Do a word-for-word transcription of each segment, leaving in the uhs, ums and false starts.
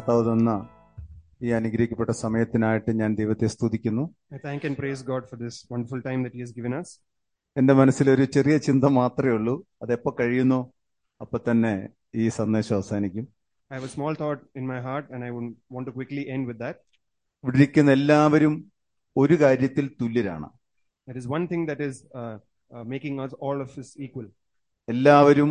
കർത്താവ് തന്ന ഈ അനുഗ്രഹിക്കപ്പെട്ട സമയത്തിനായിട്ട് ഞാൻ ദൈവത്തെ സ്തുതിക്കുന്നു. I thank and praise God for this wonderful time that He has given us. എൻ്റെ മനസ്സിലൊരു ചെറിയ ചിന്ത മാത്രമേ ഉള്ളൂ, അതെപ്പോൾ കഴിയുന്നോ അപ്പൊ തന്നെ ഈ സന്ദേശം അവസാനിക്കും. I have a small thought in my heart and I would want to quickly end with that. ഇവിടെ ഇരിക്കുന്ന എല്ലാവരും ഒരു കാര്യത്തിൽ തുല്യരാണ്. There is one thing that is uh, uh, making us all of us equal. എല്ലാവരും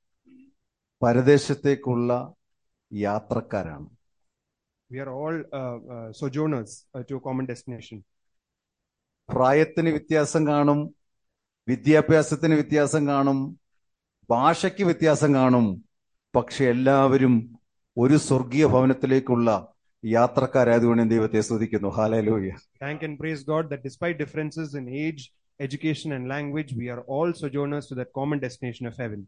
പരദേശത്തേക്കുള്ള യാത്രക്കാരാണ്. We are all uh, uh, sojourners uh, to a common destination. പ്രായത്തിന് വ്യത്യാസം കാണും, വിദ്യാഭ്യാസത്തിന് വ്യത്യാസം കാണും, ഭാഷയ്ക്ക് വ്യത്യാസം കാണും, പക്ഷെ എല്ലാവരും ഒരു സ്വർഗീയ ഭവനത്തിലേക്കുള്ള യാത്രക്കാരായതുകൊണ്ട് ദൈവത്തെ സ്തുതിക്കുന്നു. Hallelujah. Thank and praise God that despite differences in age, education and language, we are all sojourners to that common destination of heaven.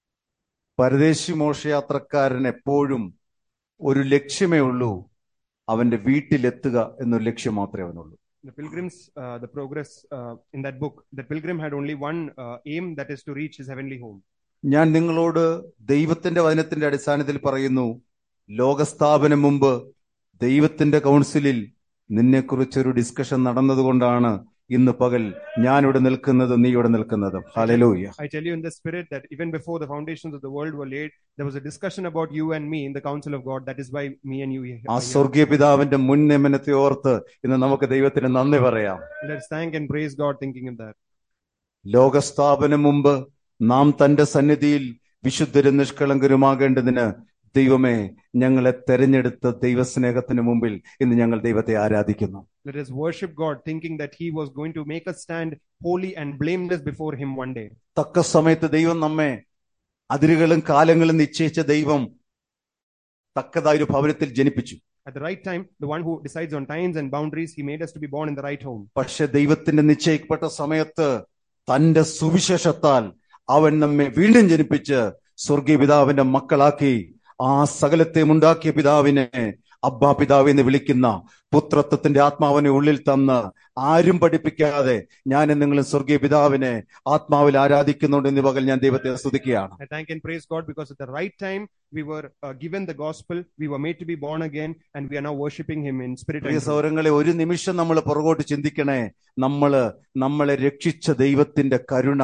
പരദേശി മോക്ഷയാത്രക്കാരൻ എപ്പോഴും ഒരു ലക്ഷ്യമേ ഉള്ളൂ, അവന്റെ വീട്ടിലെത്തുക എന്നൊരു ലക്ഷ്യം മാത്രമേ അവനുള്ളൂ. The pilgrims, uh, the progress uh, in that book, the pilgrim had only one uh, aim, that is to reach his heavenly home. ഞാൻ നിങ്ങളോട് ദൈവത്തിന്റെ വചനത്തിന്റെ അടിസ്ഥാനത്തിൽ പറയുന്നു, ലോകസ്ഥാപനം മുമ്പ് ദൈവത്തിന്റെ കൗൺസിലിൽ നിന്നെക്കുറിച്ചൊരു ഡിസ്കഷൻ നടന്നതുകൊണ്ടാണ് ഇന്ന് പകൽ ഞാനിവിടെ നിൽക്കുന്നത്, നീ ഇവിടെ നിൽക്കുന്നത്. Hallelujah. I tell you in the spirit that even before the foundations of the world were laid, there was a discussion about you and me in the council of God. That is why me and you here. ആ സ്വർഗീയ പിതാവിന്റെ മുൻ നിയമനത്തെ ഓർത്ത് ഇന്ന് നമുക്ക് ദൈവത്തിന് നന്ദി പറയാം. Let's thank and praise God thinking of that. ലോകസ്ഥാപനം മുമ്പ് നാം തന്റെ സന്നിധിയിൽ വിശുദ്ധരും നിഷ്കളങ്കരുമാകേണ്ടതിന് ദൈവമേ ഞങ്ങളെ തെരഞ്ഞെടുത്ത ദൈവസ്നേഹത്തിന് മുമ്പിൽ ഇന്ന് ഞങ്ങൾ ദൈവത്തെ ആരാധിക്കുന്നു. Let us worship God thinking that He was going to make us stand holy and blameless before Him one day. തക്ക സമയത്ത് ദൈവം നമ്മെ അതിരുകളും കാലങ്ങളും നിശ്ചയിച്ച ദൈവം തക്കതായ ഒരു ഭവനത്തിൽ ജനിപ്പിച്ചു. At the right time, the one who decides on times and boundaries, He made us to be born in the right home. പക്ഷെ ദൈവത്തിന്റെ നിശ്ചയിക്കപ്പെട്ട സമയത്ത് തന്റെ സുവിശേഷത്താൽ അവൻ നമ്മെ വീണ്ടും ജനിപ്പിച്ച് സ്വർഗീയ പിതാവിന്റെ മക്കളാക്കി ആ സകലത്തെ ഉണ്ടാക്കിയ പിതാവിനെ അബ്ബാ പിതാവ് എന്ന് വിളിക്കുന്ന പുത്രത്വത്തിന്റെ ആത്മാവിനെ ഉള്ളിൽ തന്ന് ആരും പഠിപ്പിക്കാതെ ഞാൻ നിങ്ങളും സ്വർഗീയ പിതാവിനെ ആത്മാവിൽ ആരാധിക്കുന്നുണ്ട് എന്ന് പകൽ ഞാൻ ദൈവത്തെ സ്തുതിക്കുകയാണ്. I thank and praise God because at the right time we were uh, given the gospel, we were made to be born again, and we are now worshiping Him in spirit and Priya truth. സഹോദരങ്ങളെ, ഒരു നിമിഷം നമ്മൾ പുറകോട്ട് ചിന്തിക്കണേ. നമ്മള് നമ്മളെ രക്ഷിച്ച ദൈവത്തിന്റെ കരുണ,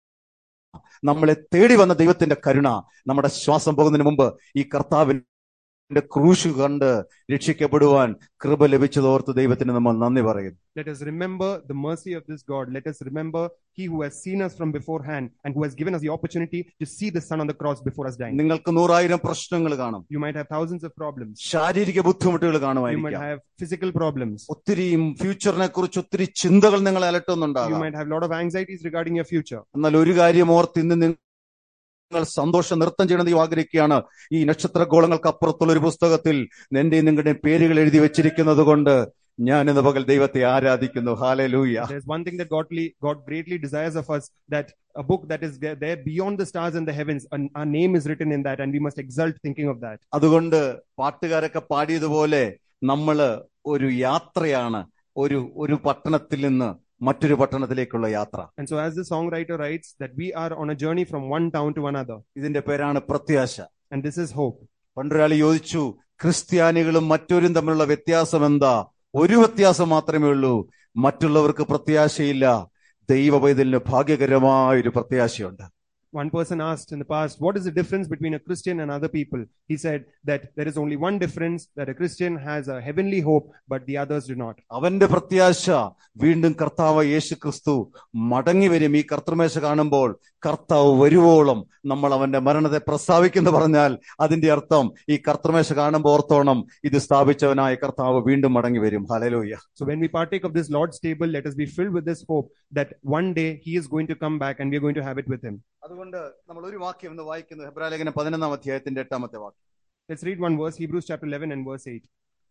നമ്മളെ തേടി വന്ന ദൈവത്തിന്റെ കരുണ, നമ്മുടെ ശ്വാസം പോകുന്നതിന് മുമ്പ് ഈ കർത്താവിന്റെ ക്രൂശ് കണ്ട് രക്ഷിക്കപ്പെടുവാൻ കൃപ ലഭിച്ചതോർത്ത് ദൈവത്തിന് നമ്മൾ നന്ദി പറയുന്നു. Let us remember the mercy of this God. Let us remember He who has seen us from beforehand and who has given us the opportunity to see the Son on the cross before us dying. നിങ്ങൾക്ക് നൂറായിരം പ്രശ്നങ്ങൾ കാണും. You might have thousands of problems. ശാരീരിക ബുദ്ധിമുട്ടുകൾ You might കാണുമായിരിക്കാം. have physical problems. ഒത്തിരിയും ഫ്യൂച്ചറിനെ കുറിച്ച് ഒത്തിരി ചിന്തകൾ നിങ്ങളെ You അലട്ടുന്നുണ്ടാകാം. might have a lot of anxieties regarding your future. എന്നാൽ ഒരു കാര്യം ഓർത്ത് ഇന്ന് നിങ്ങൾ സന്തോഷം നൃത്തം ചെയ്യണമെന്ന് ആഗ്രഹിക്കുകയാണ്. ഈ നക്ഷത്രഗോളങ്ങൾക്ക് അപ്പുറത്തുള്ള ഒരു പുസ്തകത്തിൽ എന്റെയും നിങ്ങളുടെയും പേരുകൾ എഴുതി വെച്ചിരിക്കുന്നത് കൊണ്ട് ഞാൻ ഇന്ന് പകൽ ദൈവത്തെ ആരാധിക്കുന്നു. Hallelujah. There's one thing that Godly, God greatly desires of us, that a book that is there, there beyond the stars and the heavens, and our name is written in that, and we must exult thinking of that. അതുകൊണ്ട് പാട്ടുകാരൊക്കെ പാടിയതുപോലെ നമ്മള് ഒരു യാത്രയാണ്, ഒരു ഒരു പട്ടണത്തിൽ നിന്ന് മറ്റൊരു പട്ടണത്തിലേക്കുള്ള യാത്ര. And so as the songwriter writes, that we are on a journey from one town to another. ഇതിന്റെ പേരാണ് പ്രത്യാശ. And this is hope. പണ്ടൊരാൾ ചോദിച്ചു, ക്രിസ്ത്യാനികളും മറ്റൊരും തമ്മിലുള്ള വ്യത്യാസം എന്താ? ഒരു വ്യത്യാസം മാത്രമേ ഉള്ളൂ, മറ്റുള്ളവർക്ക് പ്രത്യാശയില്ല, ദൈവ പൈതലിന് ഭാഗ്യകരമായ ഒരു പ്രത്യാശയുണ്ട്. One person asked in the past, what is the difference between a Christian and other people? He said that there is only one difference, that a Christian has a heavenly hope, but the others do not. അവന്റെ പ്രത്യാശ വീണ്ടും കർത്താവ് യേശു ക്രിസ്തു മടങ്ങി വരും. ഈ കർത്തൃമേശ കാണുമ്പോൾ കർത്താവ് വരുവോളം നമ്മൾ അവന്റെ മരണത്തെ പ്രസ്താവിക്കുന്നു പറഞ്ഞാൽ അതിന്റെ അർത്ഥം ഈ കർത്തൃമേശ കാണുമ്പോൾ ഓർത്തോണം, ഇത് സ്ഥാപിച്ചവനായ കർത്താവ് വീണ്ടും മടങ്ങി വരും. Hallelujah. So when we partake of this Lord's table, let us be filled with this hope that one day He is going to come back and we are going to have it with Him. അതുകൊണ്ട് നമ്മൾ ഒരു വാക്യം ഒന്ന് വായിക്കുന്നത് ഹെബ്രായലേഖനം പതിനൊന്നാം അധ്യായത്തിന്റെ എട്ടാമത്തെ വാക്യം. Let's read one verse, Hebrews chapter eleven and verse eight.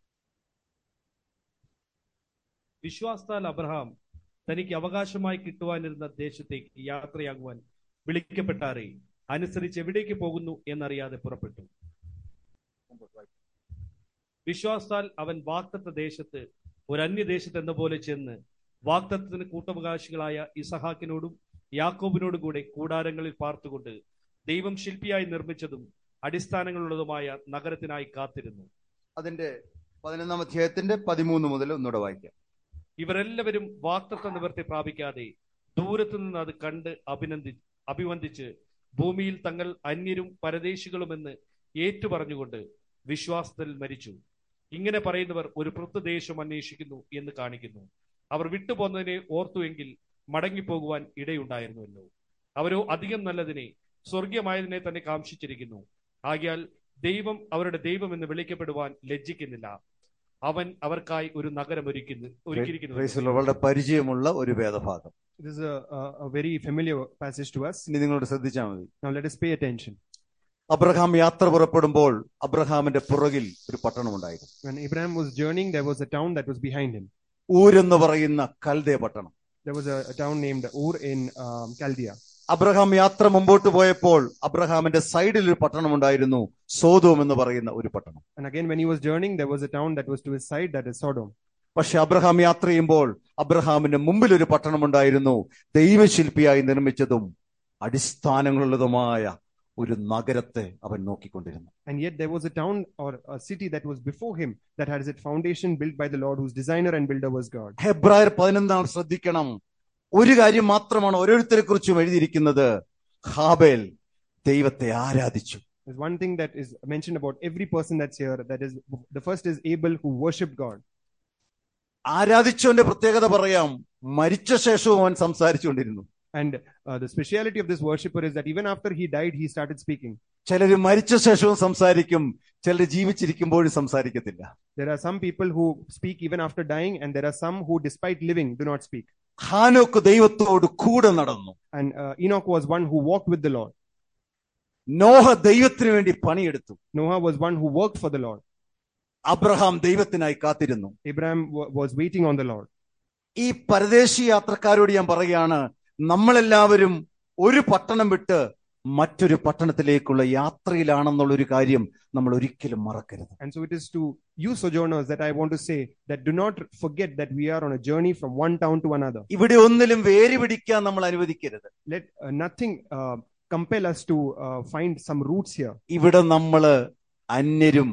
വിശ്വാസത്താൽ അബ്രഹാം തനിക്ക് അവകാശമായി കിട്ടുവാനിരുന്ന ദേശത്തേക്ക് യാത്രയാകുവാൻ വിളിക്കപ്പെട്ടാറെ അനുസരിച്ച് എവിടേക്ക് പോകുന്നു എന്നറിയാതെ പുറപ്പെട്ടു. വിശ്വാസത്താൽ അവൻ വാഗ്ദത്ത ദേശത്ത് ഒരു അന്യദേശത്ത് എന്ന പോലെ ചെന്ന് വാഗ്ദത്തത്തിന് കൂട്ടവകാശികളായ ഇസഹാക്കിനോടും യാക്കോബിനോടും കൂടെ കൂടാരങ്ങളിൽ പാർത്തുകൊണ്ട് ദൈവം ശില്പിയായി നിർമ്മിച്ചതും അടിസ്ഥാനങ്ങളുള്ളതുമായ നഗരത്തിനായി കാത്തിരുന്നു. അതിന്റെ പതിനൊന്നാം അധ്യായത്തിന്റെ പതിമൂന്ന് മുതൽ ഒന്നുകൂടെ വായിക്കാം. ഇവരെല്ലാവരും വാഗ്ദത്ത നിവൃത്തി പ്രാപിക്കാതെ ദൂരത്തു നിന്ന് അത് കണ്ട് അഭിനന്ദി അഭിവന്ദിച്ച് ഭൂമിയിൽ തങ്ങൾ അന്യരും പരദേശികളുമെന്ന് ഏറ്റുപറഞ്ഞുകൊണ്ട് വിശ്വാസത്തിൽ മരിച്ചു. ഇങ്ങനെ പറയുന്നവർ ഒരു പൃഥ്വദേശം അന്വേഷിക്കുന്നു എന്ന് കാണിക്കുന്നു. അവർ വിട്ടുപോന്നതിനെ ഓർത്തുവെങ്കിൽ മടങ്ങിപ്പോകുവാൻ ഇടയുണ്ടായിരുന്നുവല്ലോ. അവരോ അധികം നല്ലതിനെ, സ്വർഗീയമായതിനെ തന്നെ കാംക്ഷിച്ചിരിക്കുന്നു. ആകയാൽ ദൈവം അവരുടെ ദൈവം എന്ന് വിളിക്കപ്പെടുവാൻ ലജ്ജിക്കുന്നില്ല. അവൻ അവർക്കായി ഒരു നഗരം ഒരുക്കുന്നു ഒരുക്കിയിരിക്കുന്നു. വളരെ പരിചയമുള്ള ഒരു വേദഭാഗം. This is a, a, a very familiar passage to us. ഇനി നിങ്ങളോട് ശ്രദ്ധിച്ചാൽ മതി. Now let us pay attention. Abraham യാത്ര പുറപ്പെടുമ്പോൾ അബ്രഹാമിന്റെ പുറകിൽ ഒരു പട്ടണം ഉണ്ടായിരുന്നു. When Abraham was journeying, there was a town that was behind him. ഊർ എന്ന് പറയുന്ന കൽദേ പട്ടണം. There was a, a town named Ur in um, Chaldea. Abraham യാത്ര മുമ്പോട്ട് പോയപ്പോൾ അബ്രഹാമിന്റെ സൈഡിൽ ഒരു പട്ടണം ഉണ്ടായിരുന്നു, സോദോം എന്ന് പറയുന്ന ഒരു പട്ടണം. And again, when he was journeying, there was a town that was to his side, that is Sodom. പക്ഷെ അബ്രഹാം യാത്ര ചെയ്യുമ്പോൾ അബ്രഹാമിന്റെ മുമ്പിൽ ഒരു പട്ടണം ഉണ്ടായിരുന്നു, ദൈവശില്പിയായി നിർമ്മിച്ചതും അടിസ്ഥാനങ്ങളുള്ളതുമായ ഒരു നഗരത്തെ അവൻ നോക്കിക്കൊണ്ടിരുന്നു. And yet there was a town or a city that was before him that had its foundation built by the Lord, whose designer and builder was God. ഹെബ്രായർ പതിനൊന്നാം ശ്രദ്ധിക്കണം, ഒരു കാര്യം മാത്രമാണ് ഓരോരുത്തരെ കുറിച്ചും എഴുതിയിരിക്കുന്നത്. ഹാബേൽ ദൈവത്തെ ആരാധിച്ചു. There's one thing that is mentioned about every person that's here. That is, the first is Abel, who worshipped God. ആരാധിച്ചവന്റെ പ്രത്യേകത പറയാം, മരിച്ച ശേഷവും അവൻ സംസാരിച്ചുകൊണ്ടിരുന്നു. And uh, the speciality of this worshipper is that even after he died, he started speaking. ചിലര് മരിച്ച ശേഷവും സംസാരിക്കും, ചിലർ ജീവിച്ചിരിക്കുമ്പോഴും സംസാരിക്കത്തില്ല. There are some people who speak even after dying, and there are some who, despite living, do not speak. ഹാനോക്ക് ദൈവത്തോട് കൂടെ നടന്നു. And uh, Enoch was one who walked with the Lord. Noah ദൈവത്തിന് വേണ്ടി പണിയെടുത്തു. Noah was one who worked for the Lord. Abraham ദൈവത്തിനായി കാത്തിരുന്നു. Abraham w- was waiting on the Lord. ഈ പരദേശി യാത്രക്കാരോട് ഞാൻ പറയുകയാണ്, നമ്മളെല്ലാവരും ഒരു പട്ടണം വിട്ട് മറ്റൊരു പട്ടണത്തിലേക്കുള്ള യാത്രയിലാണെന്നുള്ളൊരു കാര്യം നമ്മൾ ഒരിക്കലും മറക്കരുത്. And so it is to you sojourners that I want to say that do not forget that we are on a journey from one town to another. ഇവിടെ ഒന്നിലും വേര് പിടിക്കാൻ നമ്മൾ അനുവദിക്കരുത്. Let uh, nothing uh, compel us to uh, find some roots here. ഇവിടെ നമ്മള് അന്യരും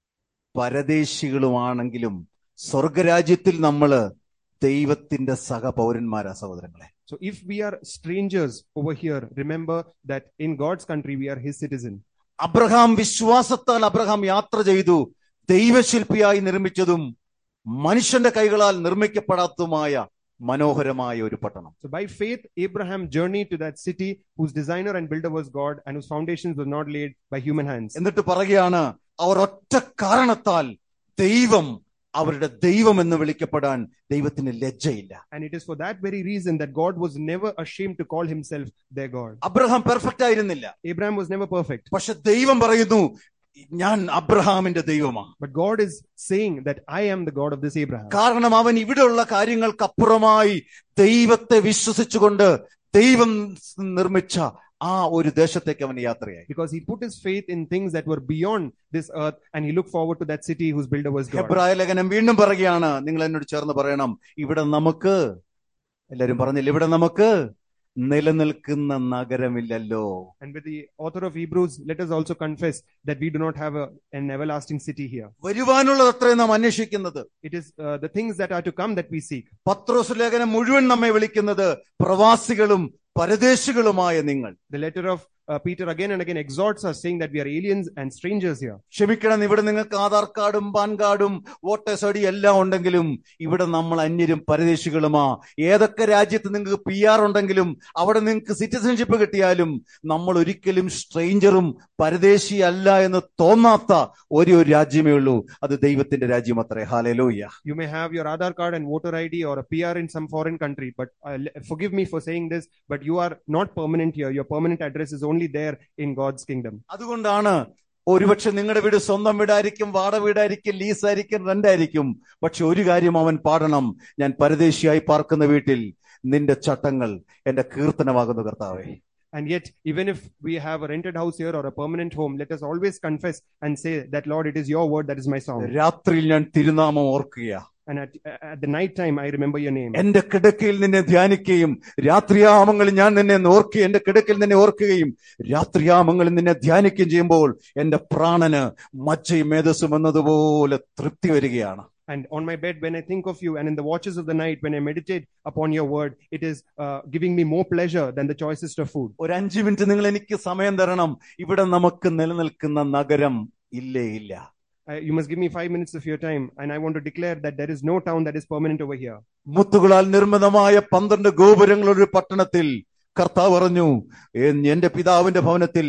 പരദേശികളുമാണെങ്കിലും സ്വർഗരാജ്യത്തിൽ നമ്മള് ദൈവത്തിന്റെ സഹപൗരന്മാരാ സഹോദരങ്ങളെ. So if we are strangers over here, remember that in God's country we are his citizen. Abraham വിശ്വാസത്താൽ അബ്രഹാം യാത്ര ചെയ്തു, ദൈവശില്പിയായി നിർമ്മിച്ചതും മനുഷ്യന്റെ കൈകളാൽ നിർമ്മിക്കപ്പെടാത്തതുമായ മനോഹരമായ ഒരു പട്ടണം. So by faith Abraham journeyed to that city whose designer and builder was God and whose foundations were not laid by human hands. എന്നിട്ട് പറയുകയാണ്, അവർ ഒറ്റ കാരണത്താൽ ദൈവം അവരുടെ ദൈവം എന്ന് വിളിക്കപ്പെടാൻ ദൈവത്തിന് ലജ്ജയില്ല. And it is for that very reason that God was never ashamed to call himself their God. Abraham perfect ആയിരുന്നില്ല. Abraham was never perfect. പക്ഷെ ദൈവം പറയുന്നു, ഞാൻ അബ്രഹാമിന്റെ ദൈവമാണ്. But God is saying that I am the God of this Abraham. കാരണം അവൻ ഇവിടെയുള്ള കാര്യങ്ങൾക്കപ്പുറമായി ദൈവത്തെ വിശ്വസിച്ചുകൊണ്ട് ദൈവം നിർമ്മിച്ച ആ ഒരു ദേശത്തേക്ക് അവൻ യാത്രയായി. Because he put his faith in things that were beyond this earth and he looked forward to that city whose builder was God. ഹെബ്രായ ലേഖനം വീണ്ടും പറയുകയാണ്, നിങ്ങൾ എന്നോട് ചേർന്ന് പറയണം, ഇവിടെ നമുക്ക്, എല്ലാവരും പറഞ്ഞില്ല, ഇവിടെ നമുക്ക് നിലനിൽക്കുന്ന നഗരമില്ലല്ലോ. And with the author of Hebrews, let us also confess that we do not have a, an everlasting city here. വരുവാനുള്ളത് അത്രയും നാം അന്വേഷിക്കുന്നത്. It is uh, the things that are to come that we seek. പത്രോസ് ലേഖനം മുഴുവൻ നമ്മെ വിളിക്കുന്നത് പ്രവാസികളും പരദേശികളുമായ നിങ്ങൾ. The letter of uh, Peter again and again exhorts us, saying that we are aliens and strangers here. ക്ഷമിക്കണം, ഇവിടെ നിങ്ങൾക്ക് ആധാർ കാർഡും പാൻ കാർഡും വോട്ടേഴ്സ് ഐ ഡി എല്ലാം ഉണ്ടെങ്കിലും ഇവിടെ നമ്മൾ അന്യരും പരദേശികളുമാ. ഏതൊക്കെ രാജ്യത്ത് നിങ്ങൾക്ക് പി ആർ ഉണ്ടെങ്കിലും അവിടെ നിങ്ങൾക്ക് സിറ്റിസൺഷിപ്പ് കിട്ടിയാലും നമ്മൾ ഒരിക്കലും സ്ട്രേഞ്ചറും പരദേശി അല്ല എന്ന് തോന്നാത്ത ഒരേ ഒരു രാജ്യമേ ഉള്ളൂ, അത് ദൈവത്തിന്റെ രാജ്യം അത്രേ. Hallelujah. You may have your Aadhaar card and voter I D or a P R in some foreign country, but uh, forgive me for saying this, but you are not permanent here. Your permanent address is only there in God's kingdom. അതുകൊണ്ടാണ് ഒരുപക്ഷെ നിങ്ങളുടെ വീട് സ്വന്തം വീടായിരിക്കും, വാടക വീടായിരിക്കും, lease ആയിരിക്കും, rent ആയിരിക്കും. പക്ഷെ ഒരു കാര്യം അവൻ പാടണം, ഞാൻ പരദേശിയായി പാർക്കുന്ന വീട്ടിൽ നിന്റെ ചട്ടങ്ങൾ എന്റെ കീർത്തനമാകുന്നു കർത്താവേ. And yet, even if we have a rented house here or a permanent home, let us always confess and say that, Lord, it is your word that is my song. രാത്രിയിൽ ഞാൻ തിരുനാമം ഓർക്കുക. and at, at the night time I remember your name. എന്റെ കിടക്കയിൽ നിന്നെ ധ്യാനിക്കുകയും രാത്രിയാമങ്ങളിൽ ഞാൻ നിന്നെ ഓർക്കുകയും എന്റെ കിടക്കയിൽ നിന്നെ ഓർക്കുകയും രാത്രിയാമങ്ങളിൽ നിന്നെ ധ്യാനിക്കുകയും ചെയ്യുമ്പോൾ എന്റെ പ്രാണന് മജ്ജയും മേധസ്സും എന്നതുപോലെ തൃപ്തി വരികയാണ്. And on my bed, when I think of you, and in the watches of the night, when I meditate upon your word, it is uh, giving me more pleasure than the choicest of food. ഒരു അഞ്ചു minute നിങ്ങൾ എനിക്ക് സമയം തരണം. ഇവിടെ നമുക്ക് നിലനിൽക്കുന്ന നഗരം ഇല്ലേ ഇല്ല. Uh, you must give me five minutes of your time, and I want to declare that there is no town that is permanent over here. മുത്തുകളാൽ നിർമ്മിതമായ പന്ത്രണ്ട് ഗോപുരങ്ങളുള്ള ഒരു പട്ടണത്തിൽ കർത്താവ് പറഞ്ഞു, എന്റെ പിതാവിന്റെ ഭവനത്തിൽ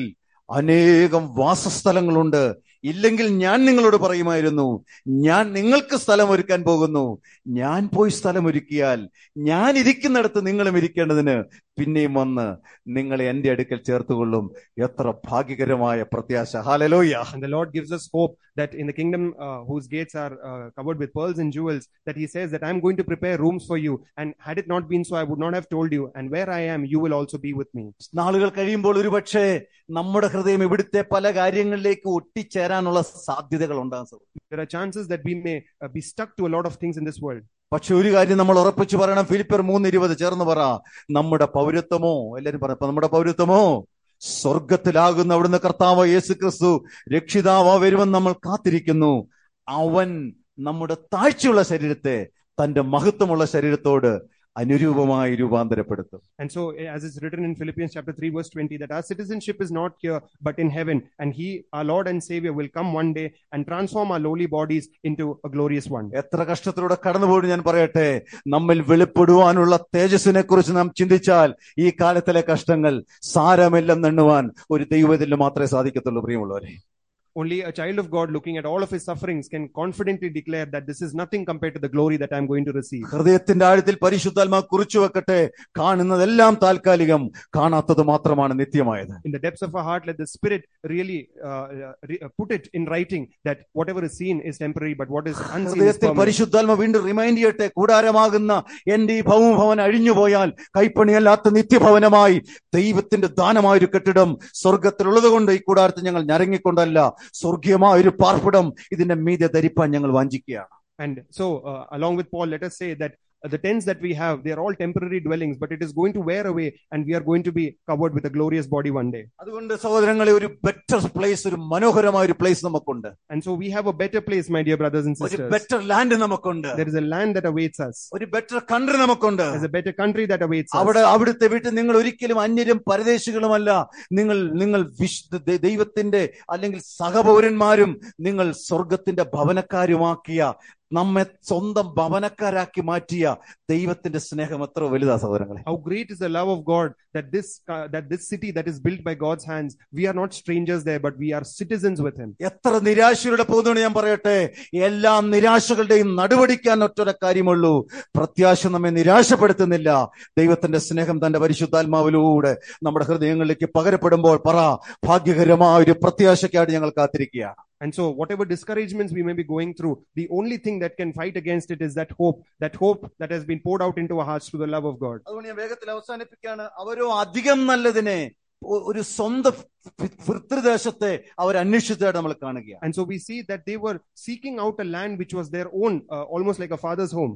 അനേകം വാസസ്ഥലങ്ങളുണ്ട്. ഇല്ലെങ്കിൽ ഞാൻ നിങ്ങളോട് പറയുമായിരുന്നു, ഞാൻ നിങ്ങൾക്ക് സ്ഥലം ഒരുക്കാൻ പോകുന്നു. ഞാൻ പോയി സ്ഥലം ഒരുക്കിയാൽ ഞാൻ ഇരിക്കുന്നിടത്ത് നിങ്ങളും ഇരിക്കേണ്ടതിന് പിന്നെയും വന്ന് നിങ്ങളെ എന്റെ അടുക്കൽ ചേർത്തുകൊള്ളും. എത്ര ഭാഗ്യകരമായ പ്രത്യാശ! Hallelujah! And the Lord gives us hope that in the kingdom uh, whose gates are uh, covered with pearls and jewels, that he says that I'm going to prepare rooms for you, and had it not been so, I would not have told you, and where I am, you will also be with me. നാളുകൾ കഴിയുമ്പോൾ ഒരുപക്ഷെ നമ്മുടെ ഹൃദയം ഇവിടുത്തെ പല കാര്യങ്ങളിലേക്ക് ഒട്ടിച്ചേരാനുള്ള സാധ്യതകൾ ഉണ്ടാകും. There are chances that we may uh, be stuck to a lot of things in this world. പക്ഷെ ഒരു കാര്യം നമ്മൾ ഉറപ്പിച്ചു പറയണം. ഫിലിപ്പിയർ മൂന്ന് ഇരുപത് ചേർന്ന് പറ. നമ്മുടെ പൗരത്വമോ, എല്ലാരും പറ, നമ്മുടെ പൗരത്വമോ സ്വർഗത്തിലാകുന്ന അവിടുന്ന് കർത്താവ് യേശു ക്രിസ്തു രക്ഷിതാവ് വരുമെന്ന് നമ്മൾ കാത്തിരിക്കുന്നു. അവൻ നമ്മുടെ താഴ്ചയുള്ള ശരീരത്തെ തന്റെ മഹത്വമുള്ള ശരീരത്തോട് അനുരൂപമായി രൂപാന്തരപ്പെടുത്തും. And so, as is written in Philippians chapter three verse twenty, that our citizenship is not here but in heaven, and he, our Lord and Savior, will come one day and transform our lowly bodies into a glorious one. എത്ര കഷ്ടത്തിലൂടെ കടന്നുപോയി ഞാൻ പറയട്ടെ, നമ്മിൽ വെളിപ്പെടുവാനുള്ള തേജസ്സിനെ കുറിച്ച് നാം ചിന്തിച്ചാൽ ഈ കാലത്തിലെ കഷ്ടങ്ങൾ സാരമില്ലെന്നെണ്ണുവാൻ ഒരു ദൈവത്തിന് മാത്രമേ സാധിക്കത്തുള്ളൂ. പ്രിയമുള്ളവരെ, only a child of God looking at all of his sufferings can confidently declare that this is nothing compared to the glory that I am going to receive. ഹൃദയത്തിന്റെ ആഴത്തിൽ പരിശുദ്ധാത്മാവ് കുറിച്ചു വെക്കട്ടെ, കാണുന്നതെല്ലാം താൽക്കാലികം, കാണാത്തത് മാത്രമാണ് നിത്യമായത്. In the depths of our heart, let the Spirit really uh, re- put it in writing that whatever is seen is temporary, but what is unseen is ഹൃദയത്തിൽ permanent. പരിശുദ്ധാത്മാവ് വീണ്ടും റിമൈൻഡ് ചെയ്യട്ടെ, കൂടാരമാകുന്ന എന്റെ ഈ ഭൗമഭവൻ അഴിഞ്ഞു പോയാൽ കൈപ്പണിയല്ലാത്ത നിത്യഭവനമായി ദൈവത്തിന്റെ ദാനമായൊരു കെട്ടിടം സ്വർഗത്തിലുള്ളത് കൊണ്ട് ഈ കൂടാരത്തിൽ ഞങ്ങൾ ഞരങ്ങിക്കൊണ്ടല്ല, സ്വർഗീയമായ ഒരു പാർപ്പിടം ഇതിന്റെ മീതെ ധരിപ്പാൻ ഞങ്ങൾ വാഞ്ചിക്കുകയാണ്. And so, uh, along with Paul, let us say that uh, the tents that we have, they are all temporary dwellings, but it is going to wear away, and we are going to be covered with a glorious body one day. അതുകൊണ്ട് സഹോദരങ്ങളെ, ഒരു better place, ഒരു മനോഹരമായ ഒരു place നമുക്കുണ്ട്. And so we have a better place, my dear brothers and ഒരു sisters. Better land നമുക്കുണ്ട്. There is a land that awaits us. ഒരു ബെറ്റർ കൺട്രി നമുക്കുണ്ട്. There is a better country that awaits us. അവിടെ അവിടുത്തെ വീട്ടിൽ നിങ്ങൾ ഒരിക്കലും അന്യരും പരദേശികളുമല്ല. നിങ്ങൾ നിങ്ങൾ വിശുദ്ധ ദൈവത്തിന്റെ അല്ലെങ്കിൽ സഹപൗരന്മാരും നിങ്ങൾ സ്വർഗത്തിന്റെ ഭവനക്കാരുമാക്കിയ, നമ്മെ സ്വന്തം ഭവനക്കാരാക്കി മാറ്റിയ ദൈവത്തിന്റെ സ്നേഹം എത്ര വലുതാ സഹോദരങ്ങളെ. How great is the love of God that this uh, that this city that is built by God's hands, we are not strangers there, but we are citizens with him. എത്ര നിരാശയുടെ പോകുന്നു ഞാൻ പറയട്ടെ. എല്ലാ നിരാശകളുടെയും നടുവടിക്കാൻ ഒറ്റൊരു കാര്യമുള്ളൂ, പ്രത്യാശ നമ്മെ നിരാശപ്പെടുത്തുന്നില്ല. ദൈവത്തിന്റെ സ്നേഹം തന്റെ പരിശുദ്ധാത്മാവിലൂടെ നമ്മുടെ ഹൃദയങ്ങളിലേക്ക് പകരപ്പെടുമ്പോൾ പറ, ഭാഗ്യകരമായ ഒരു പ്രത്യാശയ്ക്കായിട്ട് ഞങ്ങൾ കാത്തിരിക്കുകയാണ്. And so whatever discouragements we may be going through, the only thing that can fight against it is that hope, that hope that has been poured out into our hearts through the love of God. അതുകൊണ്ട് ഞാൻ വേഗത്തിൽ അവസാനിപ്പിക്കുകയാണ്. അവരോ അധികം നല്ലതിനെ ഒരു സ്വന്തം പിതൃദേശത്തെ അവർ അന്വേഷിച്ചതായിട്ട് നമ്മൾ കാണുകയാണ്. And so we see that they were seeking out a land which was their own, uh, almost like a father's home.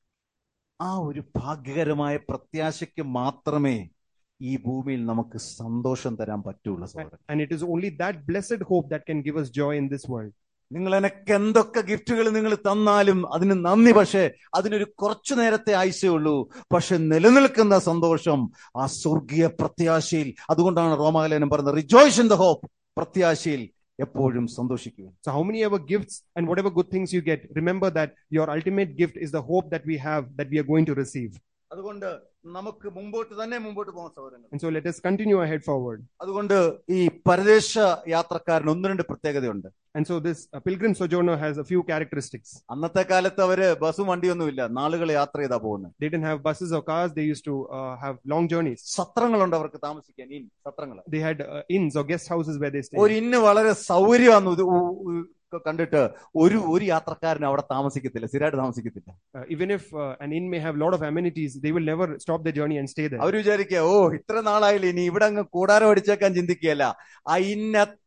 ആ ഒരു ഭാഗ്യകരമായ പ്രത്യാശയ്ക്ക് മാത്രമേ ഈ ഭൂമിയിൽ നമുക്ക് സന്തോഷം തരാൻ പറ്റുള്ളൂ. And it is only that blessed hope that can give us joy in this world. നിങ്ങൾ എനിക്ക് എന്തൊക്കെ ഗിഫ്റ്റുകൾ നിങ്ങൾ തന്നാലും അതിന് നന്ദി, പക്ഷേ അതിനൊരു കുറച്ചു നേരത്തെ ആയുസേ ഉള്ളൂ. പക്ഷെ നിലനിൽക്കുന്ന സന്തോഷം ആ സ്വർഗീയ പ്രത്യാശയിൽ. അതുകൊണ്ടാണ് റോമാലേഖനം പറയുന്നത്, റിജോയ്സ് ഇൻ ദ ഹോപ്പ്, പ്രത്യാശയിൽ എപ്പോഴും സന്തോഷിക്കുക. So how many ever gifts and whatever good things you get, remember that your ultimate gift is the hope that we have, that we are going to receive. അതുകൊണ്ട് നമുക്ക് മുമ്പോട്ട് തന്നെ മുമ്പോട്ട് പോകാൻ സഹോദരങ്ങൾ. And so let us continue ahead forward. അതുകൊണ്ട് ഈ പരദേശ യാത്രക്കാരന് ഒന്ന് രണ്ട് പ്രത്യേകതയുണ്ട്. And so this uh, pilgrim sojourner has a few characteristics. അന്നത്തെ കാലത്ത് അവര് ബസ്സും വണ്ടിയൊന്നുമില്ല, നാളുകൾ യാത്ര ചെയ്താ പോകുന്നത്. They didn't have buses or cars. They used to uh, have long journeys. സത്രങ്ങളുണ്ട് അവർക്ക് താമസിക്കാൻ, ഇൻ സത്രങ്ങൾ. They had uh, inns or guest houses where they stayed. ഒരു ഇന്ന് വളരെ സൗകര്യമാണ് കണ്ടിട്ട് ഒരു ഒരു യാത്രക്കാരൻ അവിടെ താമസിക്കത്തില്ല, സ്ഥിരമായിട്ട് താമസിക്കത്തില്ല. Uh, even if uh, an inn may have a lot of amenities, they will never stop their journey and stay there. അവർ വിചാരിക്കുക, ഓ ഇത്ര നാളായില്ല, ഇനി ഇവിടെ അങ്ങ് കൂടാരം അടിച്ചേക്കാൻ ചിന്തിക്കുകയല്ല. ആ ഇന്ന്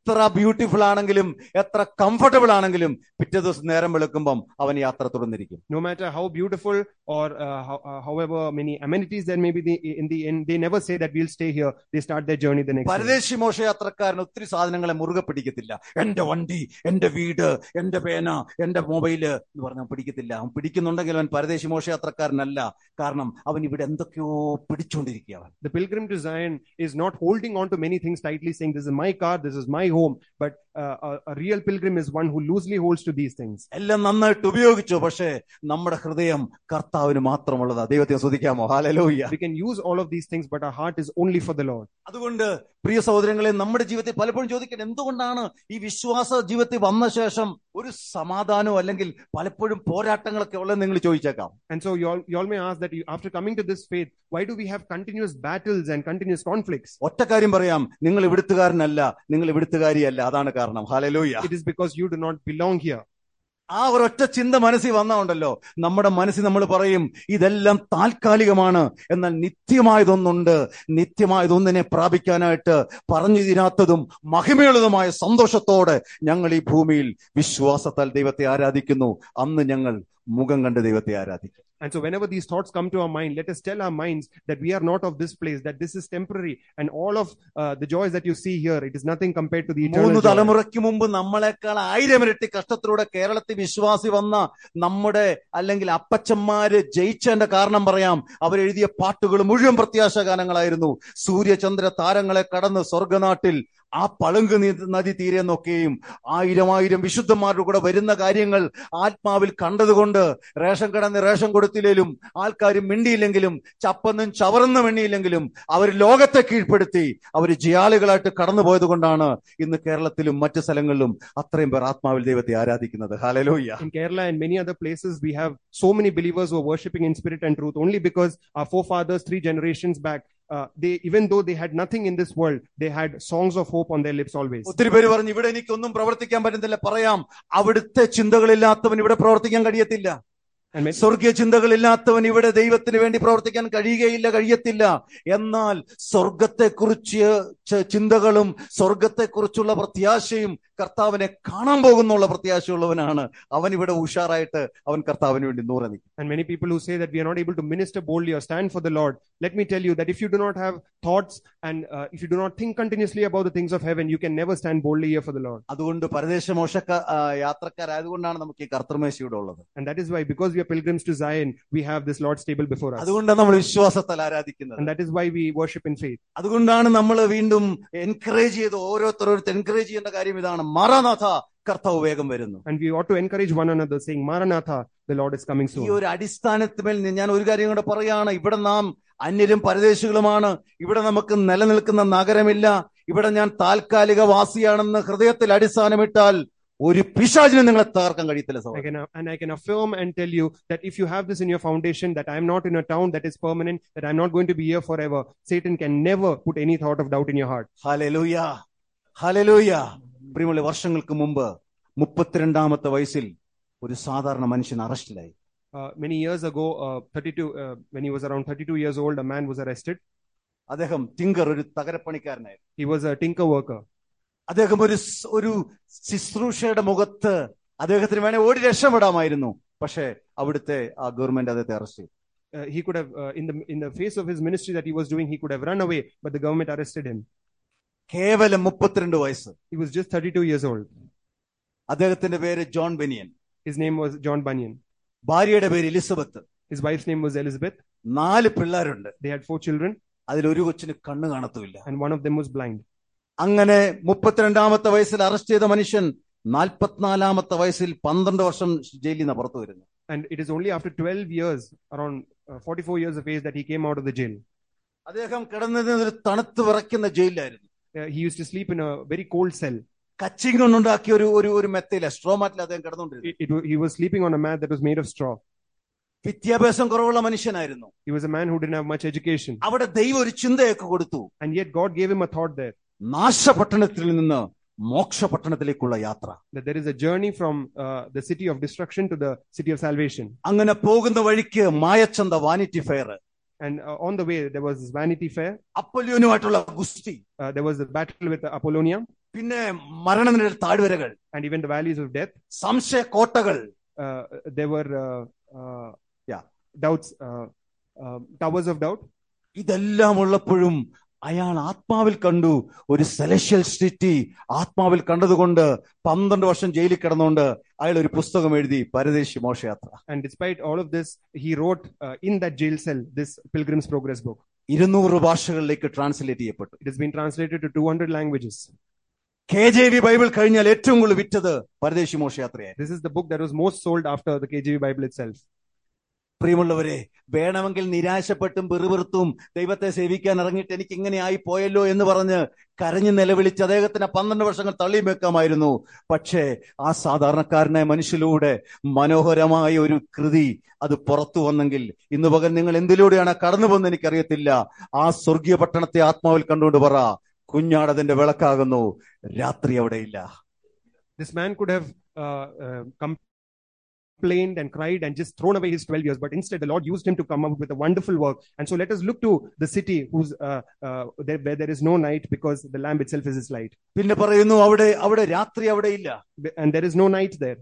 എത്ര ബ്യൂട്ടിഫുൾ ആണെങ്കിലും എത്ര കംഫർട്ടബിൾ ആണെങ്കിലും പിറ്റേ ദിവസം നേരം വെളുക്കുമ്പം അവൻ യാത്ര തുടർന്നിരിക്കും. No matter how beautiful or uh, how, uh, however many amenities there may be, the, in the end, they never say that we'll stay here. They start their journey the next day. പരദേശി മോശയാത്രക്കാരൻ ഒത്തിരി സാധനങ്ങളെ മുറുകെ പിടിക്കത്തില്ല. എന്റെ വണ്ടി, എന്റെ വീട്, എന്റെ പേന, എന്റെ മൊബൈല് എന്ന് പറഞ്ഞാൽ പിടിക്കത്തില്ല. അവൻ പിടിക്കുന്നുണ്ടെങ്കിൽ അവൻ പരദേശി മോശയാത്രക്കാരനല്ല. കാരണം അവൻ ഇവിടെ എന്തൊക്കെയോ പിടിച്ചുകൊണ്ടിരിക്കുകയാണ്. The pilgrim to Zion is not holding on to many things tightly, saying this is my car, this is my home, but uh, a, a real pilgrim is one who loosely holds to these things. എല്ലാം നന്നായിട്ട് ഉപയോഗിച്ചു, പക്ഷേ നമ്മുടെ ഹൃദയം കർത്താവിന് മാത്രമുള്ളതാ. ദൈവത്തെ സ്തുതിക്കാമോ? Hallelujah. We can use all of these things, but our heart is only for the Lord. അതുകൊണ്ട് പ്രിയ സഹോദരങ്ങളെ, നമ്മുടെ ജീവിതത്തിൽ പലപ്പോഴും ചോദിക്കാൻ, എന്തുകൊണ്ടാണ് ഈ വിശ്വാസ ജീവിതത്തിൽ വന്ന ശേഷം ഒരു സമാധാനം അല്ലെങ്കിൽ പലപ്പോഴും പോരാട്ടങ്ങളൊക്കെ ഉള്ളത് നിങ്ങൾ ചോദിച്ചേക്കാം. And so you all, you all may ask that you, after coming to this faith, why do we have continuous battles and continuous conflicts? ഒറ്റ കാര്യം പറയാം, നിങ്ങൾ ഇവിടുത്തുകാരനല്ല, നിങ്ങൾ ഇവിടുത്തുകാരിയല്ല. അതാണ് കാരണം. Hallelujah. It is because you do not belong here. ആ ഒരൊറ്റ ചിന്ത മനസ്സിൽ വന്നോണ്ടല്ലോ, നമ്മുടെ മനസ്സിൽ നമ്മൾ പറയും ഇതെല്ലാം താൽക്കാലികമാണ്, എന്നാൽ നിത്യമായതൊന്നുണ്ട്. നിത്യമായതൊന്നിനെ പ്രാപിക്കാനായിട്ട് പറഞ്ഞു തീരാത്തതും മഹിമയുള്ളതുമായ സന്തോഷത്തോടെ ഞങ്ങൾ ഈ ഭൂമിയിൽ വിശ്വാസത്താൽ ദൈവത്തെ ആരാധിക്കുന്നു. അന്ന് ഞങ്ങൾ മുഖം കണ്ട് ദൈവത്തെ ആരാധിക്കും. And so whenever these thoughts come to our mind, let us tell our minds that we are not of this place, that this is temporary, and all of uh, the joys that you see here, it is nothing compared to the eternal മൂന്ന് joy. തലമുറയ്ക്ക് മുമ്പ് നമ്മളെക്കാൾ ആയിരം ഇരട്ടി കഷ്ടത്തിലൂടെ കേരളത്തിൽ വിശ്വാസി വന്ന നമ്മുടെ അല്ലെങ്കിൽ അപ്പച്ചന്മാര് ജയിച്ചതിന്റെ കാരണം പറയാം. അവരെഴുതിയ പാട്ടുകൾ മുഴുവൻ പ്രത്യാശ ഗാനങ്ങളായിരുന്നു. സൂര്യചന്ദ്ര താരങ്ങളെ കടന്ന് സ്വർഗനാട്ടിൽ ആ പളുങ്ക് നദി തീരെ നോക്കുകയും ആയിരം ആയിരം വിശുദ്ധന്മാരുടെ കൂടെ വരുന്ന കാര്യങ്ങൾ ആത്മാവിൽ കണ്ടതുകൊണ്ട് റേഷൻ കടന്ന് റേഷൻ കൊടുത്തില്ലെങ്കിലും ആൾക്കാർ മിണ്ടിയില്ലെങ്കിലും ചപ്പന്നും ചവറന്നും എണ്ണിയില്ലെങ്കിലും അവർ ലോകത്തെ കീഴ്പ്പെടുത്തി അവർ ജിയാളികളായിട്ട് കടന്നു പോയത് കൊണ്ടാണ് ഇന്ന് കേരളത്തിലും മറ്റു സ്ഥലങ്ങളിലും അത്രയും പേർ ആത്മാവിൽ ദൈവത്തെ ആരാധിക്കുന്നത്. Hallelujah. In Kerala and many other places, we have so many believers who are worshipping in spirit and truth only because our forefathers three generations back, Uh, they even though they had nothing in this world, they had songs of hope on their lips always. ഒത്തിരി പേര് പറഞ്ഞു ഇവിടെ എനിക്കൊന്നും പ്രവർത്തിക്കാൻ പറ്റുന്നില്ല. പറയാം, അവിടുത്തെ ചിന്തകളില്ലാത്തവൻ ഇവിടെ പ്രവർത്തിക്കാൻ കഴിയത്തില്ല. സ്വർഗീയ ചിന്തകളില്ലാത്തവൻ ഇവിടെ ദൈവത്തിന് വേണ്ടി പ്രവർത്തിക്കാൻ കഴിയുകയില്ല, കഴിയത്തില്ല. എന്നാൽ സ്വർഗത്തെക്കുറിച്ച് ചിന്തകളും സ്വർഗത്തെക്കുറിച്ചുള്ള പ്രത്യാശയും കർത്താവിനെ കാണാൻ പോകുന്നുള്ള പ്രത്യാശയുള്ളവനാണ് അവൻ ഇവിടെ ഉഷാറായിട്ട് അവൻ കർത്താവിന് വേണ്ടി നൂറ് നിൽക്കും. And many people who say that we are not able to minister boldly or stand for the Lord, let me tell you that if you do not have thoughts and uh, if you do not think continuously about the things of heaven, you can never stand boldly here for the Lord. അതുകൊണ്ട് പരദേശ മോശക്കാ യാത്രക്കാരായതുകൊണ്ടാണ് നമുക്ക് ഈ കർത്തൃമേശ ഇവിടെ ഉള്ളത്. And that is why, because we are pilgrims to Zion, we have this Lord's table before us. അതുകൊണ്ടാണ് നമ്മൾ വിശ്വാസത്താൽ ആരാധിക്കുന്നത്. And that is why we worship in faith. അതുകൊണ്ടാണ് നമ്മൾ വീണ്ടും എൻകറേജ് ചെയ്ത് ഓരോരുത്തരോരുത്തർ എൻകറേജ് ചെയ്യേണ്ട കാര്യം ഇതാണ്, മറനാഥ, കർത്താവ് വേഗം വരുന്നു. And we ought to encourage one another saying, Maranatha, the Lord is coming soon. ഈ ഒരു അടിസ്ഥാനത്തിന്മേൽ ഞാൻ ഒരു കാര്യം കൂടെ പറയാണ്. ഇവിടെ നാം അന്യരും പരദേശികളുമാണ്. ഇവിടെ നമുക്ക് നിലനിൽക്കുന്ന നഗരമില്ല. ഇവിടെ ഞാൻ താൽക്കാലിക വാസിയാണെന്ന് ഹൃദയത്തിൽ അടിസ്ഥാനമിട്ടാൽ ഒരു പിശാചിനെ നിങ്ങളെ തകർക്കാൻ കഴിയത്തില്ല. I can, and I can affirm and tell you that if you have this in your foundation, that I am not in a town that is permanent, that I am not going to be here forever, Satan can never put any thought of doubt in your heart. Hallelujah, hallelujah. പ്രിയമുള്ള, വർഷങ്ങൾക്ക് മുമ്പ് മുപ്പത്തിരണ്ടാമത്തെ വയസ്സിൽ ഒരു സാധാരണ മനുഷ്യൻ അറസ്റ്റിലായി. Uh, many years ago, uh, thirty-two, uh, when he was around thirty-two years old, a man was arrested. അദ്ദേഹം ടിങ്കർ, ഒരു തകരപ്പണിക്കാരനായിരുന്നു. He was a tinker worker. അദ്ദേഹം ഒരു ഒരു ശുശ്രൂഷയുടെ മുഖത്ത് അദ്ദേഹത്തിന് വേണേ ഓടി രക്ഷപ്പെടാമായിരുന്നു. പക്ഷേ അവിടുത്തെ ആ ഗവൺമെന്റ് അദ്ദേഹത്തെ അറസ്റ്റ് ചെയ്തു. Uh, he could have, uh, in the in the face of his ministry that he was doing, he could have run away, but the government arrested him. കേവലം മുപ്പത്തിരണ്ട് വയസ്സ്. He was just thirty-two years old. അദ്ദേഹത്തിന്റെ പേര് John Bunyan. His name was John Bunyan. ഭാര്യയുടെ പേര് Elizabeth. His wife's name was Elizabeth. നാല് പിള്ളേരുണ്ട്. They had four children. അതിലൊരു കൊച്ചിന് കണ്ണ് കാണത്തുമില്ല. And one of them was blind. അങ്ങനെ മുപ്പത്തിരണ്ടാമത്തെ വയസ്സിൽ അറസ്റ്റ് ചെയ്ത മനുഷ്യൻ നാൽപ്പത്തിനാലാമത്തെ വയസ്സിൽ പന്ത്രണ്ട് വർഷം ജയിലിൽ നിന്ന് പുറത്തു വരുന്നു. And it is only after twelve years, around uh, forty-four years of age, that he came out of the jail. അദ്ദേഹം കിടന്നത് ഒരു തണുത്ത് വിറയ്ക്കുന്ന ജയിലിലായിരുന്നു. Uh, he used to sleep in a very cold cell. കച്ചിങ് കൊണ്ടുണ്ടാക്കിയ ഒരു ഒരു ഒരു മെത്തയില്ല, സ്ട്രോ മാറ്റിൽ അദ്ദേഹം കിടന്നുകൊണ്ടിരുന്നു. He was sleeping on a mat that was made of straw. വിദ്യാഭ്യാസം കുറവുള്ള മനുഷ്യനായിരുന്നു. He was a man who didn't have much education. അവിടെ ദൈവം ഒരു ചിന്തയൊക്കെ കൊടുത്തു. And yet God gave him a thought there. നാശപട്ടണത്തിൽ നിന്ന് മോക്ഷപട്ടണത്തിലേക്കുള്ള യാത്ര. That there is a journey from uh, the city of destruction to the city of salvation. അങ്ങനെ പോകുന്ന വഴിക്ക് മായച്ചന്ത, Vanity Fair. And uh, on the way there was this Vanity Fair. അപ്പൊല്ലോനുമായിട്ടുള്ള ഗുസ്തി. Uh, there was the battle with Apollonia. പിന്നെ മരണനിഴൽ താഴ്വരകൾ, and even the valleys of death. സംശയ കോട്ടകൾ, Uh, there were uh, uh, Yeah. doubts, uh, uh, towers of doubt. ഇതെല്ലാം ഉള്ളപ്പോഴും അയാൾ ആത്മാവിൽ കണ്ടു ഒരു സെലഷ്യൽ സിറ്റി. ആത്മാവിൽ കണ്ടതുകൊണ്ട് പന്ത്രണ്ട് വർഷം ജയിലിൽ കിടന്നുകൊണ്ട് അയാൾ ഒരു പുസ്തകം എഴുതി, പരദേശി മോക്ഷയാത്ര. And despite all of this, he wrote uh, in that jail cell this Pilgrim's Progress book. ഇരുന്നൂറ് ഭാഷകളിലേക്ക് ട്രാൻസ്ലേറ്റ് ചെയ്യപ്പെട്ടു. It has been translated to two hundred languages. K J V Bible കഴിഞ്ഞാൽ ഏറ്റവും കൂടുതൽ വിറ്റത് പരദേശി മോക്ഷയാത്രയായി. This is the book that was most sold after the K J V Bible itself. പ്രിയമുള്ളവരെ, വേണമെങ്കിൽ നിരാശപ്പെട്ടും പെറുപെറുത്തും ദൈവത്തെ സേവിക്കാൻ ഇറങ്ങിയിട്ട് എനിക്ക് ഇങ്ങനെ ആയി പോയല്ലോ എന്ന് പറഞ്ഞ് കരഞ്ഞു നിലവിളിച്ച് അദ്ദേഹത്തിന് പന്ത്രണ്ട് വർഷങ്ങൾ തള്ളി വെക്കാമായിരുന്നു. പക്ഷേ ആ സാധാരണക്കാരനായ മനുഷ്യലൂടെ മനോഹരമായ ഒരു കൃതി അത് പുറത്തു വന്നെങ്കിൽ ഇന്ന് പകൽ നിങ്ങൾ എന്തിലൂടെയാണ് കടന്നു പോകുന്നത് എനിക്കറിയത്തില്ല. ആ സ്വർഗീയ പട്ടണത്തെ ആത്മാവിൽ കണ്ടുകൊണ്ട് പറ, കുഞ്ഞാടതിന്റെ വിളക്കാകുന്നു, രാത്രി അവിടെയില്ല. This man could have uh, uh, complained and cried and just thrown away his twelve years, but instead the Lord used him to come up with a wonderful work. And so let us look to the city whose uh, uh, there, where there is no night, because the lamp itself is its light. പിന്നെ പറയുന്നു, അവിടെ അവിടെ രാത്രി അവിടെയില്ല, and there is no night there.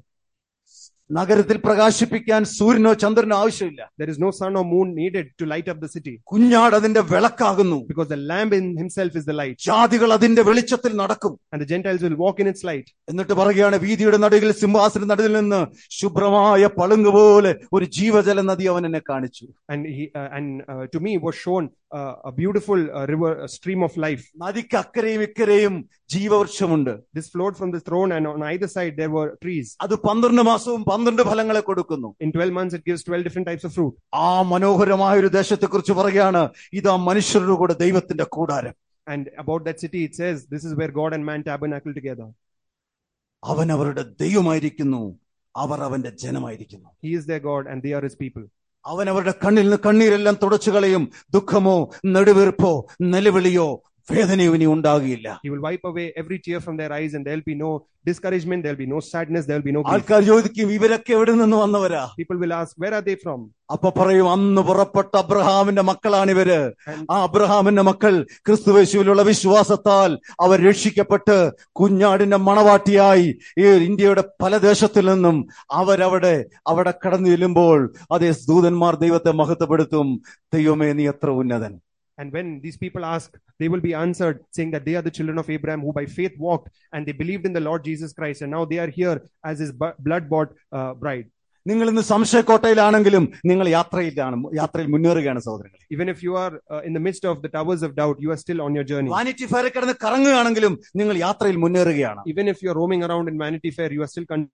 നഗരത്തിൽ പ്രകാശിപ്പിക്കാൻ സൂര്യനോ ചന്ദ്രനോ ആവശ്യമില്ല. There is no sun or moon needed to light up the city, കുഞ്ഞാട് അതിന്റെ വിളക്കാകുന്നു, because the lamb in himself is the light. ജാതികൾ അതിന്റെ വെളിച്ചത്തിൽ നടക്കും, and the Gentiles will walk in its light. എന്നിട്ട് പറയുകയാണ്, വീതിയുടെ നടുവിൽ സിംഹാസന നടുവിൽ നിന്ന് ശുഭ്രമായ പളുങ്ക് പോലെ ഒരു ജീവജല നദി അവൻ എന്നെ കാണിച്ചു. And he uh, and uh, to me was shown uh, a beautiful uh, river, a stream of life. നദിക്ക് അക്കരയും ഇക്കരയും ജീവവൃക്ഷമുണ്ട്. This flowed from the throne, and on either side there were trees. അത് പന്ത്രണ്ട് മാസവും പന്ത്രണ്ട് ഫലങ്ങളെ കൊടുക്കുന്നു. In twelve months it gives twelve different types of fruit. ആ മനോഹരമായ ഒരു ദേശത്തെ കുറിച്ച് പറയുകയാണ്, ഇതാ മനുഷ്യരുടെ കൂടെ ദൈവത്തിന്റെ കൂടാരം. And about that city it says, this is where God and man tabernacle together. അവൻ അവരുടെ ദൈവമായിരിക്കുന്നു, അവർ അവന്റെ ജനമായിരിക്കുന്നു. He is their God and they are his people. അവൻ അവരുടെ കണ്ണിൽ നിന്ന് കണ്ണീരെല്ലാം തുടച്ചു കളയും. ദുഃഖമോ നെടുവീർപ്പോ നിലവിളിയോ വേദനയോ ഇനി ഉണ്ടാകുകയില്ല. He will wipe away every tear from their eyes, and there will be no discouragement, there will be no sadness, there will be no grief. ആൾക്കാർ ചോദിക്കും, ഇവരൊക്കെ എവിടെ നിന്ന് വന്നവരാ? People will ask, where are they from? അപ്പൊ പറയും, അന്ന് പുറപ്പെട്ട അബ്രഹാമിന്റെ മക്കളാണിവര്. ആ അബ്രഹാമിന്റെ മക്കൾ ക്രിസ്തുയേശുവിലുള്ള വിശ്വാസത്താൽ അവർ രക്ഷിക്കപ്പെട്ട് കുഞ്ഞാടിന്റെ മണവാട്ടിയായി ഈ ഇന്ത്യയുടെ പല ദേശത്തിൽ നിന്നും അവരവിടെ അവിടെ കടന്നു ചെല്ലുമ്പോൾ അതേ ദൂതന്മാർ ദൈവത്തെ മഹത്വപ്പെടുത്തും, ദൈവമേ നീ എത്ര ഉന്നതൻ. And when these people ask, they will be answered saying that they are the children of Abraham who by faith walked and they believed in the Lord Jesus Christ, and now they are here as his blood-bought uh, bride. നിങ്ങൾ ഇന്ന് സംശയക്കോട്ടയിലാണെങ്കിലും നിങ്ങൾ യാത്രയിലാണ്, യാത്രയിൽ മുന്നേറുകയാണ് സഹോദരങ്ങളെ. Even if you are uh, in the midst of the towers of doubt, you are still on your journey. Vanity ഫെയറിൽ കിടന്ന് കറങ്ങുകയാണെങ്കിലും നിങ്ങൾ യാത്രയിൽ മുന്നേറുകയാണ്. Even if you are roaming around in Vanity Fair, you are still continuing.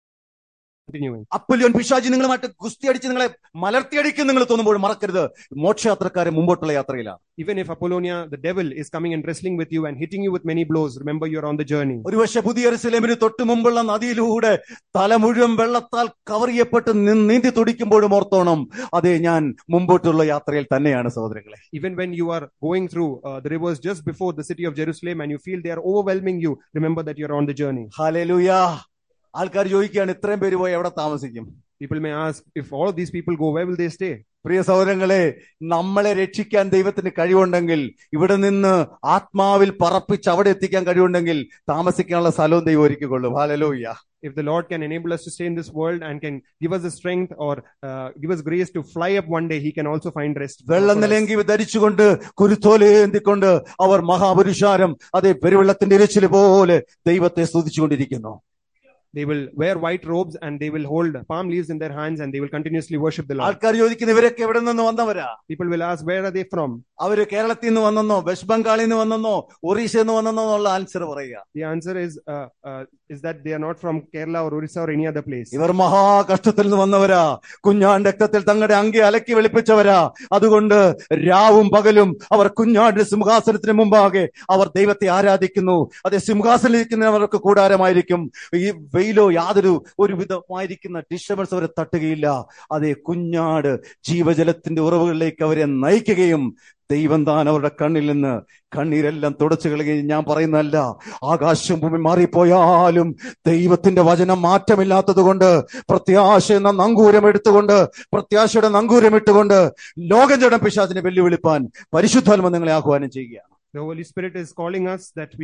അപ്പല്യോൻ പിശാചി നിങ്ങളുമായിട്ട് ഗുസ്തി അടിച്ച് നിങ്ങളെ മലർത്തിയടിക്കും നിങ്ങൾ തോന്നുമ്പോൾ മറക്കരുത്, മോക്ഷയാത്രക്കാരെ മുമ്പോട്ടുള്ള യാത്രയിലാണ്. Even if Apollonia, the devil, is coming and wrestling with you and hitting you with many blows, remember you are on the journey. ഒരുപക്ഷെ പുതിയ യെരൂശലേമിന് തൊട്ട് മുമ്പുള്ള നദിയിലൂടെ തല മുഴുവൻ വെള്ളത്താൽ കവർ ചെയ്യപ്പെട്ട് നീന്തി തുടിക്കുമ്പോഴും ഓർത്തോണം, അതെ ഞാൻ മുമ്പോട്ടുള്ള യാത്രയിൽ തന്നെയാണ് സഹോദരങ്ങളെ. Even when you are going through uh, the rivers just before the city of Jerusalem and you feel they are overwhelming you, remember that you are on the journey. Hallelujah. ആൾക്കാർ ചോദിക്കുകയാണ്, ഇത്രയും പേര് പോയി എവിടെ താമസിക്കും? People may ask, if all of these people go, where will they stay? പ്രിയ സഹോദരങ്ങളെ, നമ്മളെ രക്ഷിക്കാൻ ദൈവത്തിന് കഴിവുണ്ടെങ്കിൽ, ഇവിടെ നിന്ന് ആത്മാവിൽ പറപ്പിച്ച് അവിടെ എത്തിക്കാൻ കഴിവുണ്ടെങ്കിൽ താമസിക്കാനുള്ള സ്ഥലവും ദൈവം ഒരുക്കിക്കൊള്ളും. Hallelujah. If the Lord can enable us to stay in this world and can give us the strength or uh, give us grace to fly up one day, he can also find rest. വെള്ളം നിലങ്കി ധരിച്ചുകൊണ്ട് കുരുത്തോലേന്തിക്കൊണ്ട് അവർ മഹാപുരുഷാരം അതേ പെരുവെള്ളത്തിന്റെ ഇരച്ചില് പോലെ ദൈവത്തെ സ്തുതിച്ചുകൊണ്ടിരിക്കുന്നു. They will wear white robes and they will hold palm leaves in their hands and they will continuously worship the Lord. ആൾക്കാർ ചോദിക്കുന്നു, ഇവരൊക്കെ എവിടെ നിന്ന് വന്നവരാ? People will ask, where are they from? അവര് കേരളത്തിൽ നിന്ന് വന്നെന്നോ വെസ്റ്റ് ബംഗാളിൽ നിന്ന് വന്നെന്നോ ഒറീസയിൽ നിന്ന് വന്നെന്നോ എന്നുള്ള ആൻസർ പറയുക. The answer is uh, uh, is that they are not from Kerala or Orissa or any other place. ഇവർ മഹാകഷ്ടത്തിൽ നിന്ന് വന്നവരാ, കുഞ്ഞാന്റെ രക്തത്തിൽ തങ്ങളുടെ അങ്കി അലക്കി വെളുപ്പിച്ചവരാ. അതുകൊണ്ട് രാവും പകലും അവർ കുഞ്ഞാടിന്റെ സിംഹാസനത്തിന് മുമ്പാകെ അവർ ദൈവത്തെ ആരാധിക്കുന്നു. അതെ, സിംഹാസനം ഇരിക്കുന്നവർക്ക് കൂടാരമായിരിക്കും. ഈ വെയിലോ യാതൊരു ഒരു വിധമായിരിക്കുന്ന ഡിസ്റ്റർബൻസ് അവരെ തട്ടുകയില്ല. അതെ, കുഞ്ഞാട് ജീവജലത്തിന്റെ ഉറവുകളിലേക്ക് അവരെ നയിക്കുകയും ദൈവം താൻ അവരുടെ കണ്ണിൽ നിന്ന് കണ്ണീരെല്ലാം തുടച്ചു കളയുകയും. ഞാൻ പറയുന്നതല്ല, ആകാശം ഭൂമി മാറിപ്പോയാലും ദൈവത്തിന്റെ വചനം മാറ്റമില്ലാത്തത് കൊണ്ട് പ്രത്യാശ എന്ന നങ്കൂരം എടുത്തുകൊണ്ട് പ്രത്യാശയുടെ നങ്കൂരം ഇട്ടുകൊണ്ട് ലോകം ജഡം പിശാചിനെ വെല്ലുവിളിപ്പാൻ പരിശുദ്ധാത്മ നിങ്ങളെ ആഹ്വാനം ചെയ്യുകയാണ്. The Holy Spirit is calling us that we would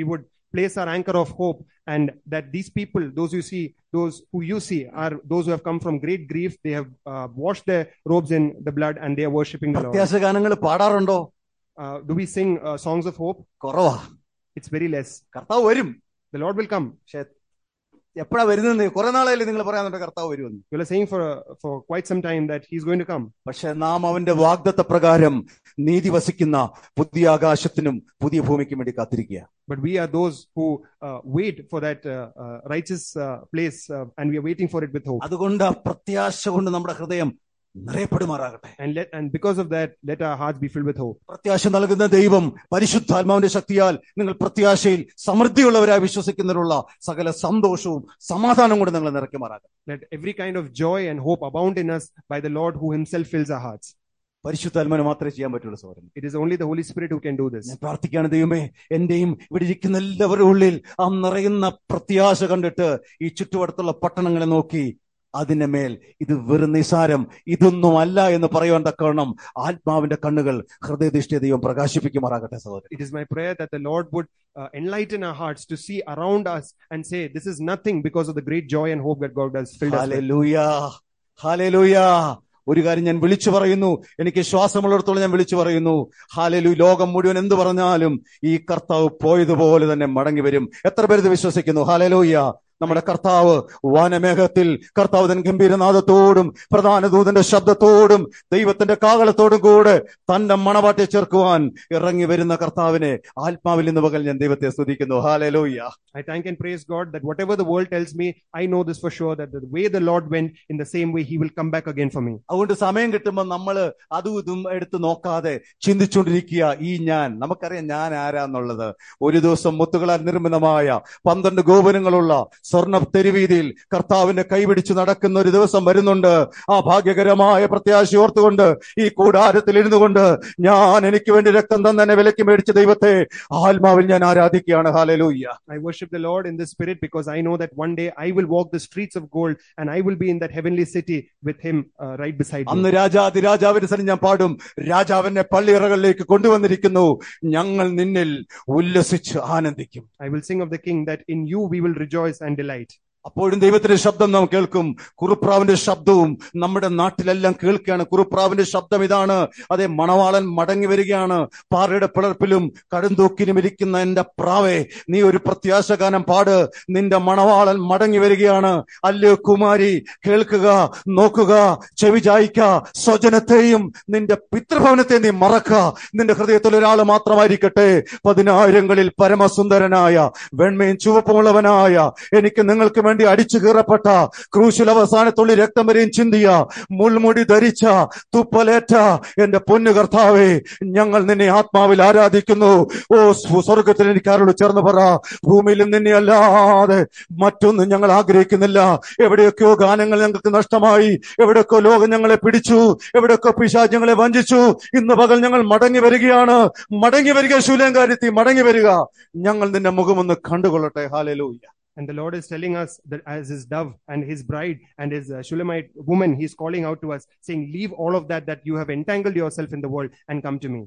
place our anchor of hope, and that these people, those you see, those who you see, are those who have come from great grief. They have uh, washed their robes in the blood, and they are worshiping the Lord. പ്രത്യാശ ഗാനങ്ങൾ പാടാറുണ്ടോ? Uh, do we sing uh, songs of hope? കുറവാ. It's very less. കർത്താവ് വരും. The Lord will come. പക്ഷെ എപ്പോഴാ വരുന്നത്? കുറെ നാളായില്ലേ നിങ്ങൾ പറയാനുണ്ട് കർത്താവ് വരുമെന്ന്. You are saying for for quite some time that He is going to come. പക്ഷെ നാം അവന്റെ വാഗ്ദത്ത പ്രകാരം നീതി വസിക്കുന്ന പുതിയ ആകാശത്തിനും പുതിയ ഭൂമിക്കും വേണ്ടി കാത്തിരിക്കുക. But we are those who uh, wait for that uh, uh, righteous uh, place, uh, and we are waiting for it with hope. അതുകൊണ്ട് പ്രത്യാശ കൊണ്ട് നമ്മുടെ ഹൃദയം നിറയപ്പെടുമാറാകട്ടെ. And let and because of that, let our hearts be filled with hope. പ്രത്യാശ നൽകുന്ന ദൈവം പരിശുദ്ധാത്മാവിന്റെ ശക്തിയാൽ നിങ്ങൾ പ്രത്യാശയിൽ സമൃദ്ധിയുള്ളവരായി വിശ്വസിക്കുന്നതിനുള്ള സകല സന്തോഷവും സമാധാനം കൊണ്ട് നിങ്ങൾ നിറയ്ക്കുമാറാകട്ടെ. Let every kind of joy and hope abound in us by the Lord who Himself fills our hearts. പരിശുദ്ധാത്മാവിന് മാത്രമേ ചെയ്യാൻ പറ്റുള്ളൂ സഹോദരൻ. It is only the Holy Spirit who can do this. ഞാൻ പ്രാർത്ഥിക്കുകയാണ്, ദൈവമേ, എന്റെയും ഇവിടെ ഇരിക്കുന്ന എല്ലാവരുടെ ഉള്ളിൽ ആ നിറയുന്ന പ്രത്യാശ കണ്ടിട്ട് ഈ ചുറ്റുവട്ടത്തുള്ള പട്ടണങ്ങളെ നോക്കി അതിന്റെ മേൽ ഇത് വെറും നിസാരം, ഇതൊന്നും അല്ല എന്ന് പറയുവാൻ തക്കവണ്ണം ആത്മാവിന്റെ കണ്ണുകൾ ഹൃദയദൃഷ്ടിയെ ദൈവം പ്രകാശിപ്പിക്കുമാറാകട്ടെ സഹോദരൻ. It is my prayer that the Lord would uh, enlighten our hearts to see around us and say, this is nothing because of the great joy and hope that God has filled us with. Hallelujah, hallelujah. ഒരു കാര്യം ഞാൻ വിളിച്ചു പറയുന്നു, എനിക്ക് ശ്വാസമുള്ളിടത്തോളം ഞാൻ വിളിച്ചു പറയുന്നു, hallelujah. ലോകം മുഴുവൻ എന്ത് പറഞ്ഞാലും ഈ കർത്താവ് പോയതുപോലെ തന്നെ മടങ്ങി വരും. എത്ര പേര് വിശ്വസിക്കുന്നു? ഹല്ലേലൂയ. നമ്മുടെ കർത്താവ് വാനമേഘത്തിൽ കർത്താവ് തൻ ഗംഭീരനാദത്തോടും പ്രധാന ദൂതന്റെ ശബ്ദത്തോടും ദൈവത്തിന്റെ കാഹളത്തോടും കൂടെ തന്റെ മണവാട്ടിയെ ചേർക്കുവാൻ ഇറങ്ങി വരുന്ന കർത്താവിനെ ആത്മാവിൽ ഇന്ന് പകൽ ഞാൻ ദൈവത്തെ സ്തുതിക്കുന്നു. Hallelujah. I thank and praise God that whatever the world tells me, I know this for sure, that the way the Lord went, in the same way He will come back again for me. അതുകൊണ്ട് സമയം കിട്ടുമ്പോൾ നമ്മൾ അതും ഇതും എടുത്ത് നോക്കാതെ ചിന്തിച്ചുകൊണ്ടിരിക്കുക, ഈ ഞാൻ, നമുക്കറിയാം ഞാൻ ആരാന്നുള്ളത്. ഒരു ദിവസം മുത്തുകളാൽ നിർമ്മിതമായ പന്ത്രണ്ട് ഗോപുരങ്ങളുള്ള സ്വർണ്ണ തെരുവീതിയിൽ കർത്താവിന്റെ കൈപിടിച്ച് നടക്കുന്ന ഒരു ദിവസം വരുന്നുണ്ട്. ആ ഭാഗ്യകരമായ പ്രത്യാശ ഓർത്തുകൊണ്ട് ഈ കൂടാരത്തിൽ ഇരുന്നു കൊണ്ട് ഞാൻ എനിക്ക് വേണ്ടി രക്തം തന്നെ വിലക്ക് മേടിച്ച ദൈവത്തെ ആത്മാവിൽ ഞാൻ ആരാധിക്കുകയാണ്. Hallelujah. I worship the Lord in the spirit because I know that one day I will walk the streets of gold and I will be in that heavenly city with Him uh, right beside me. അന്ന് രാജാതി രാജാവിന്റെ സന്നിധി ഞാൻ പാടും, രാജാവിനെ പള്ളിയറകളിലേക്ക് കൊണ്ടുവന്നിരിക്കുന്നു, ഞങ്ങൾ നിന്നിൽ ഉല്ലസിച്ച് ആനന്ദിക്കും. I will sing of the King that in you we will rejoice and delight. അപ്പോഴും ദൈവത്തിന്റെ ശബ്ദം നാം കേൾക്കും. കുറുപ്രാവിന്റെ ശബ്ദവും നമ്മുടെ നാട്ടിലെല്ലാം കേൾക്കുകയാണ്. കുറുപ്രാവിന്റെ ശബ്ദം ഇതാണ്, അതേ, മണവാളൻ മടങ്ങി വരികയാണ്. പാറയുടെ പിളർപ്പിലും കടുന്തൂക്കിലും ഇരിക്കുന്ന എന്റെ പ്രാവേ, നീ ഒരു പ്രത്യാശഗാനം പാട്, നിന്റെ മണവാളൻ മടങ്ങി വരികയാണ്. അല്ലയോ കുമാരി, കേൾക്കുക, നോക്കുക, ചെവി ചായ്ക്ക, സ്വജനത്തെയും നിന്റെ പിതൃഭവനത്തെ നീ മറക്ക. നിന്റെ ഹൃദയത്തിൽ ഒരാൾ മാത്രമായിരിക്കട്ടെ, പതിനായിരങ്ങളിൽ പരമസുന്ദരനായ വെണ്മയും ചുവപ്പുമുള്ളവനായ എനിക്ക് നിങ്ങൾക്ക് വേണ്ടി അടിച്ചു കീറപ്പെട്ട ക്രൂശിൽ അവസാനത്തുള്ളി രക്തം വരെയും ചിന്തിയ മുൾമുടി ധരിച്ച തുപ്പലേറ്റ എന്റെ പൊന്നു കർത്താവേ, ഞങ്ങൾ നിന്നെ ആത്മാവിൽ ആരാധിക്കുന്നു. ഓ സ്വർഗത്തിൽ എനിക്ക് ആരോട് ചേർന്ന് പറ, ഭൂമിയിൽ നിന്നെ അല്ലാതെ മറ്റൊന്നും ഞങ്ങൾ ആഗ്രഹിക്കുന്നില്ല. എവിടെയൊക്കെയോ ഗാനങ്ങൾ ഞങ്ങൾക്ക് നഷ്ടമായി, എവിടെയൊക്കെ ലോകം ഞങ്ങളെ പിടിച്ചു, എവിടെയൊക്കെ പിശാച് ഞങ്ങളെ വഞ്ചിച്ചു. ഇന്ന് പകൽ ഞങ്ങൾ മടങ്ങി വരികയാണ്. മടങ്ങി വരിക ശൂലേങ്കാരത്തി, മടങ്ങി വരിക, ഞങ്ങൾ നിന്റെ മുഖമൊന്ന് കണ്ടുകൊള്ളട്ടെ. Hallelujah. And the Lord is telling us that as His dove and His bride and His uh, Shulamite woman, He is calling out to us, saying, leave all of that, that you have entangled yourself in the world and come to me.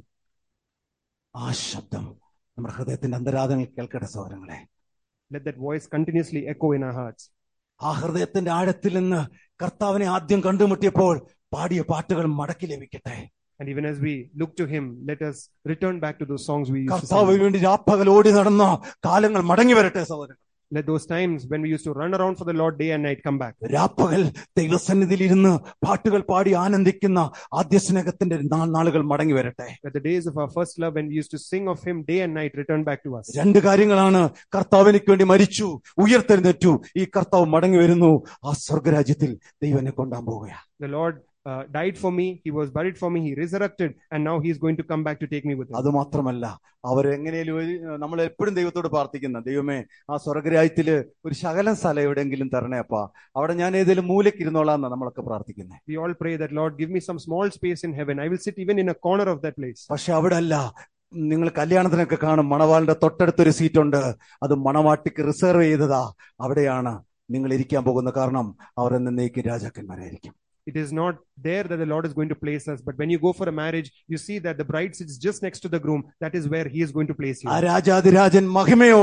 ആ ശബ്ദം നമ്മുടെ ഹൃദയത്തിന്റെ അന്തരാധങ്ങൾ കേൾക്കട്ടെ സഹോദരങ്ങളെ. Let that voice continuously echo in our hearts. ആ ഹൃദയത്തിന്റെ ആഴത്തിൽ നിന്ന് കർത്താവിനെ ആദ്യം കണ്ടുമുട്ടിയപ്പോൾ പാടിയ പാട്ടുകൾ മടക്കി ലഭിക്കട്ടെ. And even as we look to Him, let us return back to those songs we used to sing. കർത്താവിന് വേണ്ടി രാപ്പകൽ ഓടി നടന്ന കാലങ്ങൾ മടങ്ങി വരട്ടെ സഹോദരൻ. Let those times when we used to run around for the Lord day and night come back. രാപ്പകൽ ദൈവസന്നിധിയിൽ ഇരുന്ന് പാട്ടുകൾ പാടി ആനന്ദിക്കുന്ന ആദ്യ സ്നേഹത്തിന്റെ നാളുകൾ മടങ്ങി വരട്ടെ. That the days of our first love when we used to sing of Him day and night return back to us. രണ്ട് കാര്യങ്ങളാണ്. കർത്താവ് എനിക്ക് വേണ്ടി മരിച്ചു, ഉയർത്തെഴുന്നേറ്റു, ഈ കർത്താവ് മടങ്ങി വരുന്നു. ആ സ്വർഗരാജ്യത്തിൽ ദൈവം എന്നെ കൊണ്ടുപോകാൻ പോവുകയാണ്. The Lord uh, died for me, He was buried for me, He resurrected, and now He is going to come back to take me with Him. അത് മാത്രമല്ല, അവരെങ്ങനെയും നമ്മൾ എപ്പോഴും ദൈവത്തോട് പ്രാർത്ഥിക്കുന്ന, ദൈവമേ ആ സ്വർഗരാജ്യത്തില് ഒരു ശകലം സ്ഥലം എവിടെയെങ്കിലും തരണേ അപ്പാ, അവിടെ ഞാൻ ഏതെങ്കിലും മൂലയ്ക്ക് ഇരുന്നോളാന്നാ നമ്മളൊക്കെ പ്രാർത്ഥിക്കുന്നത്. We all pray that, Lord, give me some small space in heaven. I will sit even in a corner of that place. പക്ഷെ അവിടെ അല്ല. നിങ്ങൾ കല്യാണത്തിനൊക്കെ കാണും, മണവാളിന്റെ തൊട്ടടുത്തൊരു സീറ്റുണ്ട്, അത് മണവാട്ടിക്ക് റിസർവ് ചെയ്തതാ. അവിടെയാണ് നിങ്ങൾ ഇരിക്കാൻ പോകുന്ന. കാരണം അവർ എന്നേക്കും രാജാക്കന്മാരായിരിക്കും. It is not there that the Lord is going to place us, but when you go for a marriage, you see that the bride sits just next to the groom. That is where He is going to place you. ആ രാജാതിരാജൻ മഹിമയോടെ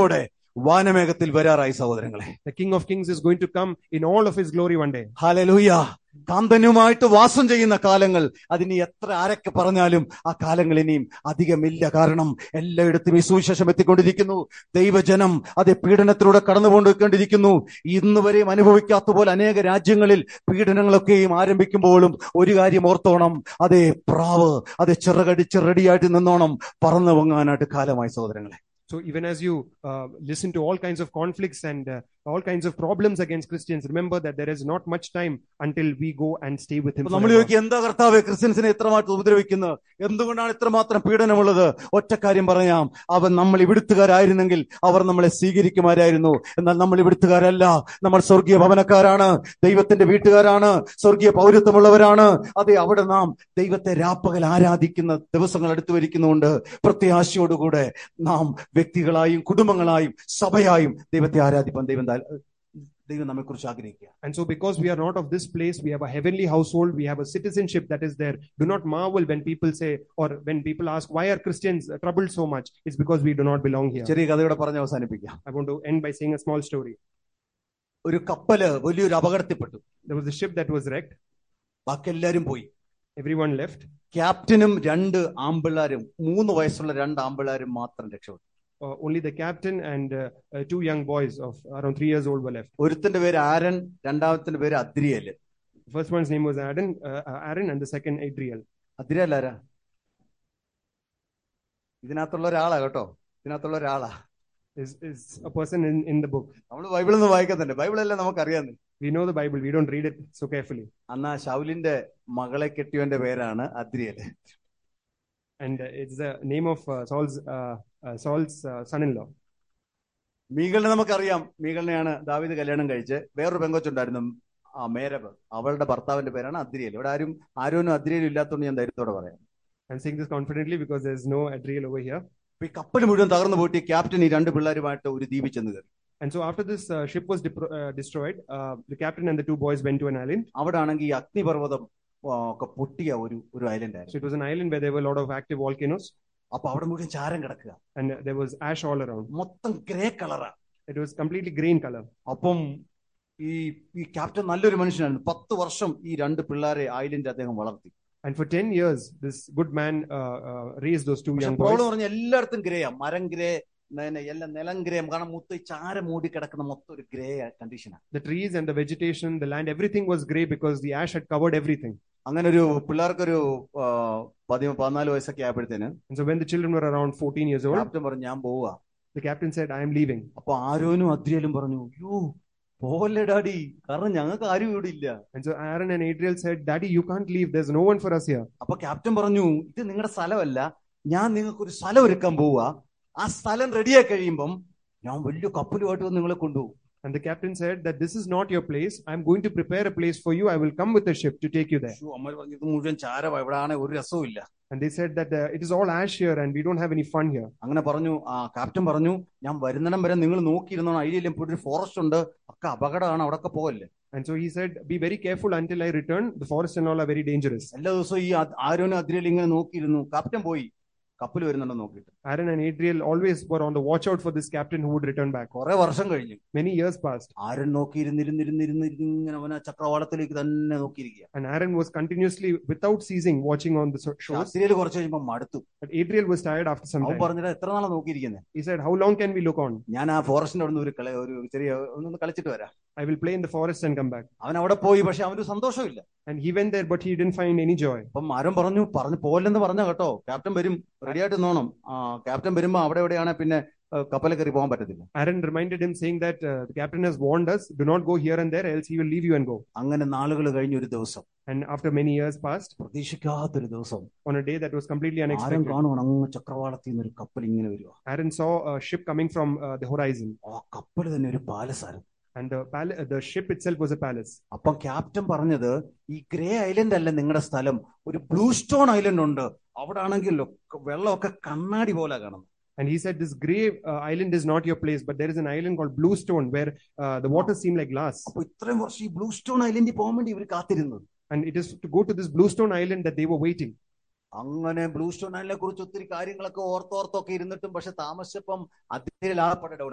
വാനമേഘത്തിൽ വരാറായി സഹോദരങ്ങളെ. The King of Kings is going to come in all of his glory one day. Hallelujah. കാന്തനുമായിട്ട് വാസം ചെയ്യുന്ന കാലങ്ങൾ, അതിനി എത്ര ആരൊക്കെ പറഞ്ഞാലും ആ കാലങ്ങൾ ഇനിയും അധികമില്ല. കാരണം എല്ലായിടത്തും ഈ സുവിശേഷം എത്തിക്കൊണ്ടിരിക്കുന്നു. ദൈവജനം അതേ പീഡനത്തിലൂടെ കടന്നുകൊണ്ടിരിക്കുന്നു. ഇന്ന് വരെയും അനുഭവിക്കാത്ത പോലെ അനേക രാജ്യങ്ങളിൽ പീഡനങ്ങളൊക്കെയും ആരംഭിക്കുമ്പോഴും ഒരു കാര്യം ഓർത്തോണം, അതേ പ്രാവ് അതേ ചിറകടിച്ച് റെഡിയായിട്ട് നിന്നോണം പറന്നു പൊങ്ങാനായിട്ട് കാലമായി സഹോദരങ്ങളെ. So even as you uh, listen to all kinds of conflicts and uh, all kinds of problems against Christians, remember that there is not much time until we go and stay with him നമ്മൾ forever. ചോദിക്കും, എന്താ കർത്താവേ ക്രിസ്ത്യൻസിനെ ഇത്രമാത്രം ഉപദ്രവിക്കുന്നത്, എന്തുകൊണ്ടാണ് ഇത്രമാത്രം പീഡനമുള്ളത്? ഒറ്റ കാര്യം പറയാം, അവൻ നമ്മൾ ഇവിടുത്തുകാരായിരുന്നെങ്കിൽ അവർ നമ്മളെ സ്വീകരിക്കുമാരായിരുന്നു. എന്നാൽ നമ്മൾ ഇവിടുത്തുകാരല്ല, നമ്മൾ സ്വർഗീയ ഭവനക്കാരാണ്, ദൈവത്തിന്റെ വീട്ടുകാരാണ്, സ്വർഗീയ പൗരത്വമുള്ളവരാണ്. അതെ, അവിടെ നാം ദൈവത്തെ രാപ്പകൽ ആരാധിക്കുന്ന ദിവസങ്ങൾ അടുത്തു വരിക്കുന്നുണ്ട്. പ്രത്യാശയോടുകൂടെ നാം വ്യക്തികളായും കുടുംബങ്ങളായും സഭയായും ദൈവത്തെ ആരാധിപ്പാൻ ദൈവം ദൈവം നമ്മെ കുറിച്ച് ആഗ്രഹിക്കുക. And so because we are not of this place, we have a heavenly household, we have a citizenship that is there. Do not marvel when people say, or when people ask, why are Christians troubled so much? It's because we do not belong here. ചെറിയ കഥയോടെ പറഞ്ഞ് അവസാനിപ്പിക്കാം. I want to end by saying a small story. ഒരു കപ്പല് വലിയൊരു അപകടത്തിൽപ്പെട്ടു. There was a ship that was wrecked. ബാക്കി എല്ലാവരും പോയി. Everyone left. ക്യാപ്റ്റനും രണ്ട് ആമ്പിള്ളാരും, മൂന്ന് വയസ്സുള്ള രണ്ട് ആമ്പിള്ളാരും മാത്രം രക്ഷപ്പെട്ടു. Uh, only the captain and uh, uh, two young boys of around three years old were left. ഒരുത്തിന്റെ പേര് ആരൻ, രണ്ടാമത്തിന്റെ പേര് അദ്രിയേല്. The first one's name was Aaron, uh, Aaron, and the second Adriel. അദ്രിയേൽ ആരാ? ഇതിനകത്തുള്ള ഒരാളാ കേട്ടോ, ഇതിനകത്തുള്ള ഒരാളാ. Is is a person in in the book. നമ്മൾ ബൈബിളിൽ നിന്ന് വായിക്കുന്നുണ്ട്. ബൈബിളെല്ലാം നമുക്കറിയാന്ന്. We know the Bible. We don't read it so carefully. അന്നാ ശൗലിന്റെ മകളെ കെട്ടിയവന്റെ പേരാണ് അദ്രിയേല്. And uh, it's the name of uh, Saul's uh, uh, Saul's uh, son-in-law. മീകളിനെ നമുക്കറിയാം. മീകളിനെയാണ് ദാവീദ് കല്യാണം കഴിച്ച്. വേറൊരു പെങ്കൊച്ചുണ്ടായിരുന്നു, ആ മേരബ്, അവളുടെ ഭർത്താവിന്റെ പേരാണ് അദ്രിയേൽ. ഇവിടെ ആരും ആരോനും അദ്രിയേലും ഇല്ലാത്തതുകൊണ്ട് ഞാൻ ധൈര്യത്തോടെ പറയാം. I'm saying this confidently because there's no Adriel over here. ഈ കപ്പൽ മുഴുവൻ തകർന്നു പോയിട്ട് ക്യാപ്റ്റൻ ഈ രണ്ട് പിള്ളേരുമായിട്ട് ഒരു ദ്വീപിൽ ചെന്ന് കയറി. And so after this uh, ship was depro- uh, destroyed, uh, the captain and the two boys went to an island. അവിടെ ആണെങ്കിൽ ഈ അഗ്നിപർവ്വതം ഒക്കെ പൊട്ടിയ ഒരു ഒരു ഐലൻഡ് ആയിരുന്നു. So it was an island where there were a lot of active volcanoes. അപ്പൊ അവിടെ മുഴുവൻ ചാരം കിടക്കുക. And uh, there was ash all around. മൊത്തം ഗ്രേ കളറാ. It was completely green color. അപ്പം ഈ ഈ ക്യാപ്റ്റൻ നല്ലൊരു മനുഷ്യനായിരുന്നു. പത്ത് വർഷം ഈ രണ്ട് പിള്ളേരെ ഐലൻഡ് അദ്ദേഹം വളർത്തി. And for ten years, this good man uh, uh, raised those two young boys. Problem പറഞ്ഞ എല്ലായിടത്തും ഗ്രേയാ, മരം ഗ്രേ, എല്ലാം നിലം ഗ്രേ. കാരണം മൊത്തം ചാരം മൂടി കിടക്കുന്ന മൊത്തം ഒരു ഗ്രേ കണ്ടീഷനാണ്. The trees and the vegetation, the land, everything was grey because the ash had covered everything. അങ്ങനെ ഒരു പിള്ളേർക്കൊരു പതിനാല് വയസ്സൊക്കെ ആയപ്പോഴത്തേന്, And so when the children were around fourteen years old, captain പറഞ്ഞു ഞാൻ പോവാ. the captain said, I am leaving. അപ്പൊ ആരോനും അദ്രിയേലും പറഞ്ഞു, അയ്യോ പോലെ ഡാഡി, കാരണം ഞങ്ങൾക്ക് ആരും ഇവിടെ ഇല്ല. And so Aaron and Adriel said, Daddy, you can't leave. There's no one for us here. അപ്പൊ ക്യാപ്റ്റൻ പറഞ്ഞു, ഇത് നിങ്ങളുടെ സ്ഥലമല്ല, ഞാൻ നിങ്ങൾക്ക് ഒരു സ്ഥലം ഒരുക്കാൻ പോവുക. ആ സ്ഥലം റെഡിയായി കഴിയുമ്പം ഞാൻ വലിയ കപ്പലുമായിട്ട് വന്ന് നിങ്ങളെ കൊണ്ടുപോകും. And the captain said that this is not your place. I'm going to prepare a place for you. I will come with a ship to take you there. ഇത് മുഴുവൻ ചാരവാ, ഇവിടെ ആണെ ഒരു രസവും ഇല്ല. And they said that uh, it is all ash here and we don't have any fun here. അങ്ങനെ പറഞ്ഞു. ആ ക്യാപ്റ്റൻ പറഞ്ഞു, ഞാൻ വരുന്നിടം വരെ നിങ്ങൾ നോക്കിയിരുന്നോ, ഐഡിയയിലും ഒരു ഫോറസ്റ്റ് ഉണ്ട്, ഒക്കെ അപകടമാണ്, അവിടൊക്കെ പോകല്ലേ. And so he said, be very careful until I return. The forest and all are very dangerous. എല്ലാ ദിവസവും ഈ ആരോനും അദ്രിയേൽ ഇങ്ങനെ നോക്കിയിരുന്നു. ക്യാപ്റ്റൻ പോയി, കപ്പൽ വരുന്നുണ്ടോ നോക്കിയിട്ട്. Aaron and Adriel always were on the watch out for this captain who would return back. കുറെ വർഷം കഴിഞ്ഞു. Many years passed. ആരൻ നോക്കിയിരുന്നിരുന്നിരുന്നിരുന്ന് ഇങ്ങനെ അവനെ ചക്രവാളത്തിലേക്ക് തന്നെ നോക്കിയിരിക്കുക. And Aaron was continuously, without ceasing, watching on the shores. അദ്രിയേൽ കുറച്ച് കഴിയുമ്പോൾ മടുത്തു. But Adriel was tired after some അവൻ time. പറഞ്ഞിട്ട് എത്ര നാളെ നോക്കിയിരിക്കുന്നത്. He said, how long can we look on? ഞാൻ ആ ഫോറസ്റ്റിന്റെ അവിടെ നിന്ന് ഒരു കളി ഒരു ചെറിയ ഒന്ന് കളിച്ചിട്ട് വരാം. I will play in the forest and come back. അവൻ അവിടെ പോയി, പക്ഷെ അവനൊരു സന്തോഷമില്ല. And he went there, but he didn't find any joy. അപ്പം ആരും പറഞ്ഞു പറഞ്ഞു പോലെന്ന് പറഞ്ഞ കേട്ടോ, ക്യാപ്റ്റൻ വരും, റെഡി ആയിട്ട് നോണം. ആ ക്യാപ്റ്റൻ വരുമ്പോ അവിടെ എവിടെയാണ് പിന്നെ കപ്പലിൽ കയറി പോകാൻ പറ്റത്തില്ല. Aaron reminded him saying that uh, the captain has warned us, do not go here and there, else he will leave you and go. അങ്ങനെ നാളുകൾ കഴിഞ്ഞ ഒരു ദിവസം, And after many years passed, പ്രതീക്ഷിക്കാത്തൊരു ദിവസം, on a day that was completely ആരും unexpected, കാണുവാണ് അങ്ങ് ചക്രവാളത്തിൽ നിന്ന് ഒരു കപ്പൽ ഇങ്ങനെ വരുവാ. Aaron saw a ship coming from uh, the horizon. ആ കപ്പൽ തന്നെ ഒരു പാലസായിരുന്നു. And the pal- the ship itself was a palace. അപ്പം ക്യാപ്റ്റൻ പറഞ്ഞത്, ഈ ഗ്രേ ഐലൻഡ് അല്ല നിങ്ങളുടെ സ്ഥലം, ഒരു ബ്ലൂ സ്റ്റോൺ ഐലൻഡ് ഉണ്ട്, അവിടെ ആണെങ്കിൽ വെള്ളമൊക്കെ കണ്ണാടി പോലെ കാണുന്നു. And he said, this grey uh, island is not your place, but there is an island called Blue Stone where uh, the waters seem like glass. അപ്പൊ ഇത്രയും വർഷം ഈ ബ്ലൂ സ്റ്റോൺ ഐലൻഡിൽ പോകാൻ വേണ്ടി ഇവർ കാത്തിരുന്നത്. And it is to go to this Blue Stone island that they were waiting. അങ്ങനെ Blue Stone ഐലൻഡിനെ കുറിച്ച് ഒത്തിരി കാര്യങ്ങളൊക്കെ ഓർത്തോർത്തൊക്കെ ഇരുന്നിട്ടും പക്ഷെ താമസിച്ചപ്പം അതിൽ ആ പട ഡൗൺ ആയിപ്പോയി.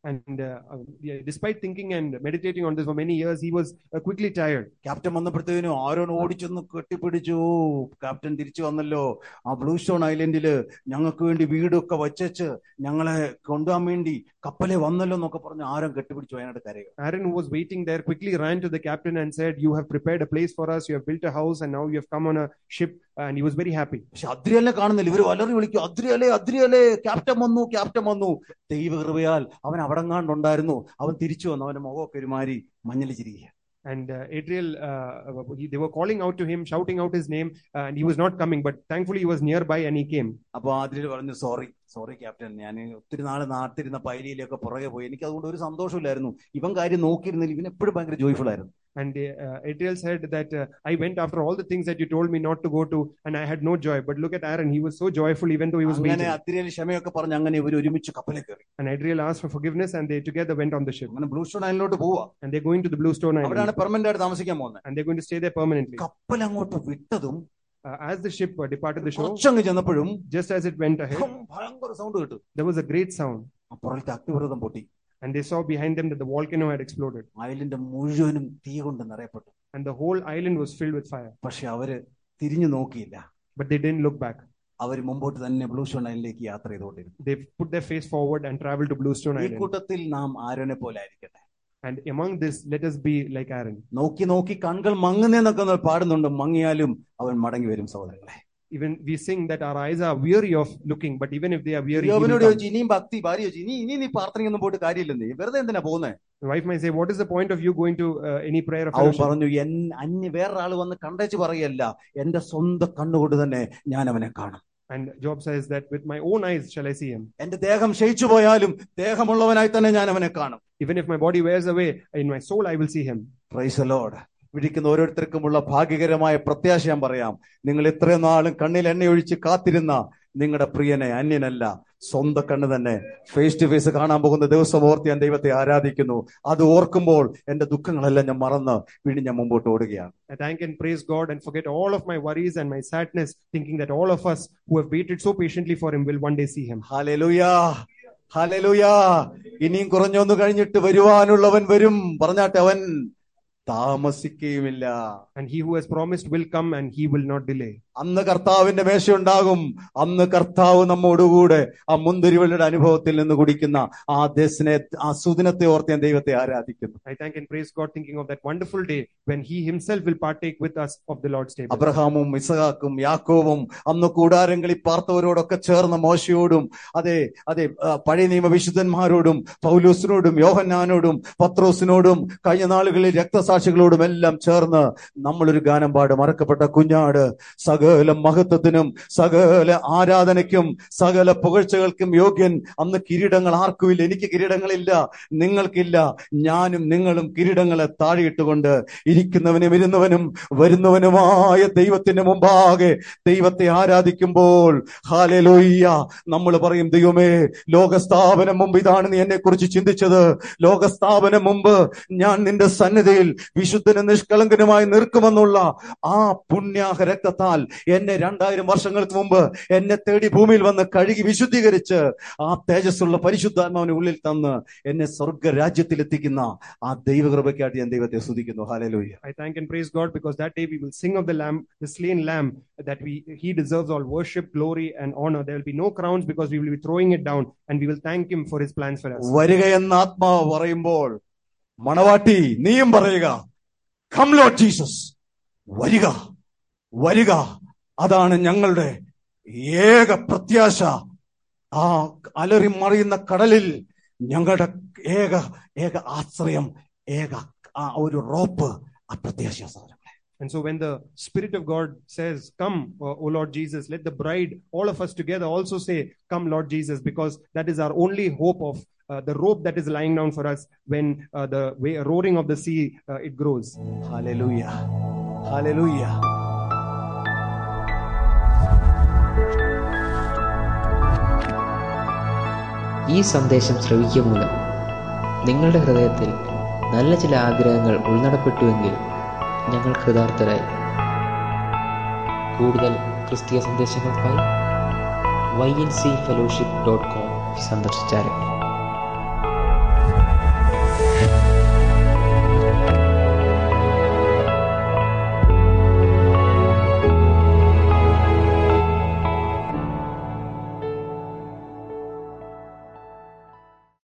And uh, uh, yeah, despite thinking and meditating on this for many years, he was uh, quickly tired. Captain വന്നപ്പോഴത്തേനും ആരോൺ ഓടിച്ചൊന്ന് കെട്ടിപ്പിടിച്ചു. ക്യാപ്റ്റൻ തിരിച്ചു വന്നല്ലോ, ആ ബ്ലൂ സ്റ്റോൺ ഐലൻഡില് ഞങ്ങൾക്ക് വേണ്ടി വീടൊക്കെ വച്ചു ഞങ്ങളെ കൊണ്ടുപോകാൻ വേണ്ടി കപ്പലെ വന്നല്ലോ എന്നൊക്കെ പറഞ്ഞ് ആരോൺ കെട്ടിപ്പിടിച്ചു അതിനകത്ത് കരയുക. Aaron, who was waiting there, quickly ran to the captain and said, "You have prepared a place for us. You have built a house, and now you have come on a ship." And he was very happy. പക്ഷെ അദ്രിയലിനെ കാണുന്നില്ല. ഇവര് വലറി വിളിക്കും, അദ്രിയലേ അദ്രിയലേ, captain വന്നു captain വന്നു. ദൈവകൃപയാൽ അവൻ അവിടെങ്ങാണ്ടുണ്ടായിരുന്നു. അവൻ തിരിച്ചു വന്നു. അവന്റെ മുഖമൊക്കെ ഒരുമാതിരി മഞ്ഞളി ചിരിക്കുക. And uh, Adriel, uh, he, they were calling out to him, shouting out his name, uh, and he was not coming. But thankfully, he was nearby and he came. അപ്പൊ ആദ്രിയൽ പറഞ്ഞു, സോറി സോറി ക്യാപ്റ്റൻ, ഞാൻ ഒത്തിരി നാള് നാട്ടിരുന്ന പൈലിയിലൊക്കെ പുറകെ പോയി, എനിക്ക് അതുകൊണ്ട് ഒരു സന്തോഷമില്ലായിരുന്നു. ഇവൻ കാര്യം നോക്കിയിരുന്നില്ല, ഇവൻ എപ്പോഴും ഭയങ്കര ജോയ്ഫുൾ ആയിരുന്നു. And uh, Adriel said that uh, I went after all the things that you told me not to go to, and I had no joy. But look at Aaron; he was so joyful even though he was waiting. അങ്ങനെ അദ്രിയൽ ക്ഷമയൊക്കെ പറഞ്ഞ് അങ്ങനെ ഇവർ ഒരുമിച്ച് കപ്പലിൽ കയറി. And Adriel asked for forgiveness, and they together went on the ship. അങ്ങനെ Blue Stone ഐലൻഡിലോട്ട് പോവാ. And they're going to the Blue Stone Island. അവിടെയാണ് പെർമനന്റ് ആയിട്ട് താമസിക്കാൻ പോകുന്നത്. And they're going to stay there permanently. കപ്പൽ അങ്ങോട്ട് വിട്ടതും Uh, as the ship uh, departed the shore, കുറച്ചങ്ങ് ചെന്നപ്പോഴും just as it went ahead, ഭയങ്കര സൗണ്ട് കേട്ടു. there was a great sound. പുറത്തെ അഗ്നിപർവ്വതം പൊട്ടി. And they saw behind them that the volcano had exploded. Island മുഴുവനും തീ കൊണ്ട് നിറയപ്പെട്ടു. And the whole island was filled with fire. പക്ഷെ അവര് തിരിഞ്ഞു നോക്കിയില്ല. But they didn't look back. അവർ മുമ്പോട്ട് തന്നെ ബ്ലൂ സ്റ്റോൺ ഐലൻഡിലേക്ക് യാത്ര ചെയ്തുകൊണ്ടിരുന്നു. They put their face forward and traveled to Blue Stone ഈ Island. കൂട്ടത്തിൽ നാം ആരോനെ പോലെ ആയിരിക്കട്ടെ. And among this, let us be like Aaron. നോക്കി നോക്കി കൺകൾ മങ്ങുന്നേന്നൊക്കെ പാടുന്നുണ്ട്. മങ്ങിയാലും അവൻ മടങ്ങി വരും സഹോദരങ്ങളെ. Even we sing that our eyes are weary of looking, but even if they are weary, he will യോബിനോട് come. ചോദിച്ചു, ഇനിയും ഭക്തി ഭാര്യ ചോദിച്ചു, ഇനി ഇനി നീ പ്രാർത്ഥനയൊന്നും പോയിട്ട് കാര്യമില്ലെന്നേ, വെറുതെ എന്തിനാ പോകുന്നേ? The wife might say, what is the point of you going to uh, any prayer or അവൻ fellowship? പറഞ്ഞു, എൻ അന്യ വേറൊരാൾ വന്ന് കണ്ടേച്ച് പറയല്ല, എന്റെ സ്വന്തം കണ്ണുകൊണ്ട് തന്നെ ഞാൻ അവനെ കാണും. And Job says that with my own eyes shall I see him. എന്റെ ദേഹം ക്ഷയിച്ചു പോയാലും ദേഹമുള്ളവനായി തന്നെ ഞാൻ അവനെ കാണും. Even if my body wears away, in my soul I will see him. Praise the Lord. വിളിക്കുന്ന ഓരോരുത്തർക്കുമുള്ള ഭാഗ്യകരമായ പ്രത്യാശ ഞാൻ പറയാം. നിങ്ങൾ ഇത്രയും നാളും കണ്ണിൽ എണ്ണയൊഴിച്ച് കാത്തിരുന്ന നിങ്ങളുടെ പ്രിയനെ അന്യനല്ല, സ്വന്തം കണ്ണ് തന്നെ ഫേസ് ടു ഫേസ് കാണാൻ പോകുന്ന ദിവസം ഓർത്ത് ഞാൻ ദൈവത്തെ ആരാധിക്കുന്നു. അത് ഓർക്കുമ്പോൾ എന്റെ ദുഃഖങ്ങളെല്ലാം ഞാൻ മറന്ന് വീണ്ടും ഞാൻ മുമ്പോട്ട് ഓടുകയാണ്. I thank and praise God and forget all of my worries and my sadness, thinking that all of us who have waited so patiently for him will one day see him. ഹല്ലേലൂയാ, ഹല്ലേലൂയാ. ഇനിയും കുറഞ്ഞൊന്നു കഴിഞ്ഞിട്ട് വരുവാനുള്ളവൻ വരും, പറഞ്ഞാട്ടെ, അവൻ താമസിക്കുകയുമില്ല. And he who has promised will come and he will not delay. അന്ന് കർത്താവിന്റെ മേശയുണ്ടാകും. അന്ന് കർത്താവ് നമ്മോടുകൂടെ ആ മുന്തിരിവള്ളിയുടെ അനുഭവത്തിൽ നിന്ന് കുടിക്കുന്ന ആ ദേശനെ ആ സുദിനത്തെ ഓർത്ത് ഞാൻ ദൈവത്തെ ആരാധിക്കുന്നു. I thank and praise God, thinking of that wonderful day when he himself will partake with us of the Lord's table. അബ്രഹാമും ഇസഹാക്കും യാക്കോബും അന്ന് കൂടാരങ്ങളിൽ പാർത്തവരോടൊക്കെ ചേർന്ന മോശയോടും അതെ അതെ പഴയ നിയമ വിശുദ്ധന്മാരോടും പൗലോസിനോടും യോഹന്നാനോടും പത്രോസിനോടും കഴിഞ്ഞ നാളുകളിൽ രക്തസാക്ഷികളോടും എല്ലാം ചേർന്ന് നമ്മളൊരു ഗാനം പാടും. മറക്കപ്പെട്ട കുഞ്ഞാട് സകല മഹത്വത്തിനും സകല ആരാധനയ്ക്കും സകല പുകഴ്ചകൾക്കും യോഗ്യൻ. അന്ന് കിരീടങ്ങൾ ആർക്കുമില്ല. എനിക്ക് കിരീടങ്ങളില്ല, നിങ്ങൾക്കില്ല. ഞാനും നിങ്ങളും കിരീടങ്ങളെ താഴെയിട്ടുകൊണ്ട് ഇരിക്കുന്നവനും ഇരുന്നവനും വരുന്നവനുമായ ദൈവത്തിന്റെ മുമ്പാകെ ദൈവത്തെ ആരാധിക്കുമ്പോൾ ഹല്ലേലൂയ നമ്മൾ പറയും, ദൈവമേ, ലോകസ്ഥാപനം മുമ്പ് ഇതാണ് നീ എന്നെ കുറിച്ച് ചിന്തിച്ചത്. ലോകസ്ഥാപനം മുമ്പ് ഞാൻ നിന്റെ സന്നിധിയിൽ വിശുദ്ധനും നിഷ്കളങ്കനുമായി നിൽക്കുമെന്നുള്ള ആ പുണ്യാഹ രക്തത്താൽ എന്നെ രണ്ടായിരം വർഷങ്ങൾക്ക് മുമ്പ് എന്നെ തേടി ഭൂമിയിൽ വന്ന് കഴുകി വിശുദ്ധീകരിച്ച് ആ തേജസ്സുള്ള പരിശുദ്ധാത്മാവിനെ ഉള്ളിൽ തന്ന് എന്നെ സ്വർഗ രാജ്യത്തിൽ എത്തിക്കുന്ന ആ ദൈവകൃപയ്ക്കായിട്ട് ഞാൻ ദൈവത്തെ സ്തുതിക്കുന്നു. Hallelujah. I thank and praise God because that day we will sing of the lamb, the slain lamb, that we he deserves all worship, glory and honor. There will be no crowns because we will be throwing it down, and we will thank him for his plans for us. വരികയെന്ന് ആത്മാവ് പറയുമ്പോൾ മണവാട്ടി നീയും പറയുക, come Lord Jesus, വരിക വരിക. അതാണ് ഞങ്ങളുടെ ഏക പ്രത്യാശ. ആ അലറി മറിയുന്ന കടലിൽ ഞങ്ങളുടെ ഏക ഏക ആശ്രയം, ഏക ആ ഒരു റോപ്പ് ആ പ്രത്യാശ. And so when the Spirit of God says, come, O Lord Jesus, let the bride, all of us together also say, come Lord Jesus, because that is our only hope of uh, the rope that is lying down for us when uh, the way, roaring of the sea, uh, it grows. Hallelujah. Hallelujah. ഈ സന്ദേശം ശ്രവിക്കുക മൂലം നിങ്ങളുടെ ഹൃദയത്തിൽ നല്ല ചില ആഗ്രഹങ്ങൾ ഉൾനടപ്പെട്ടുവെങ്കിൽ ഞങ്ങൾ കൃതാർത്ഥരായി. കൂടുതൽ ക്രിസ്തീയ സന്ദേശങ്ങൾക്കായി Y N C fellowship dot com സന്ദർശിച്ചാലും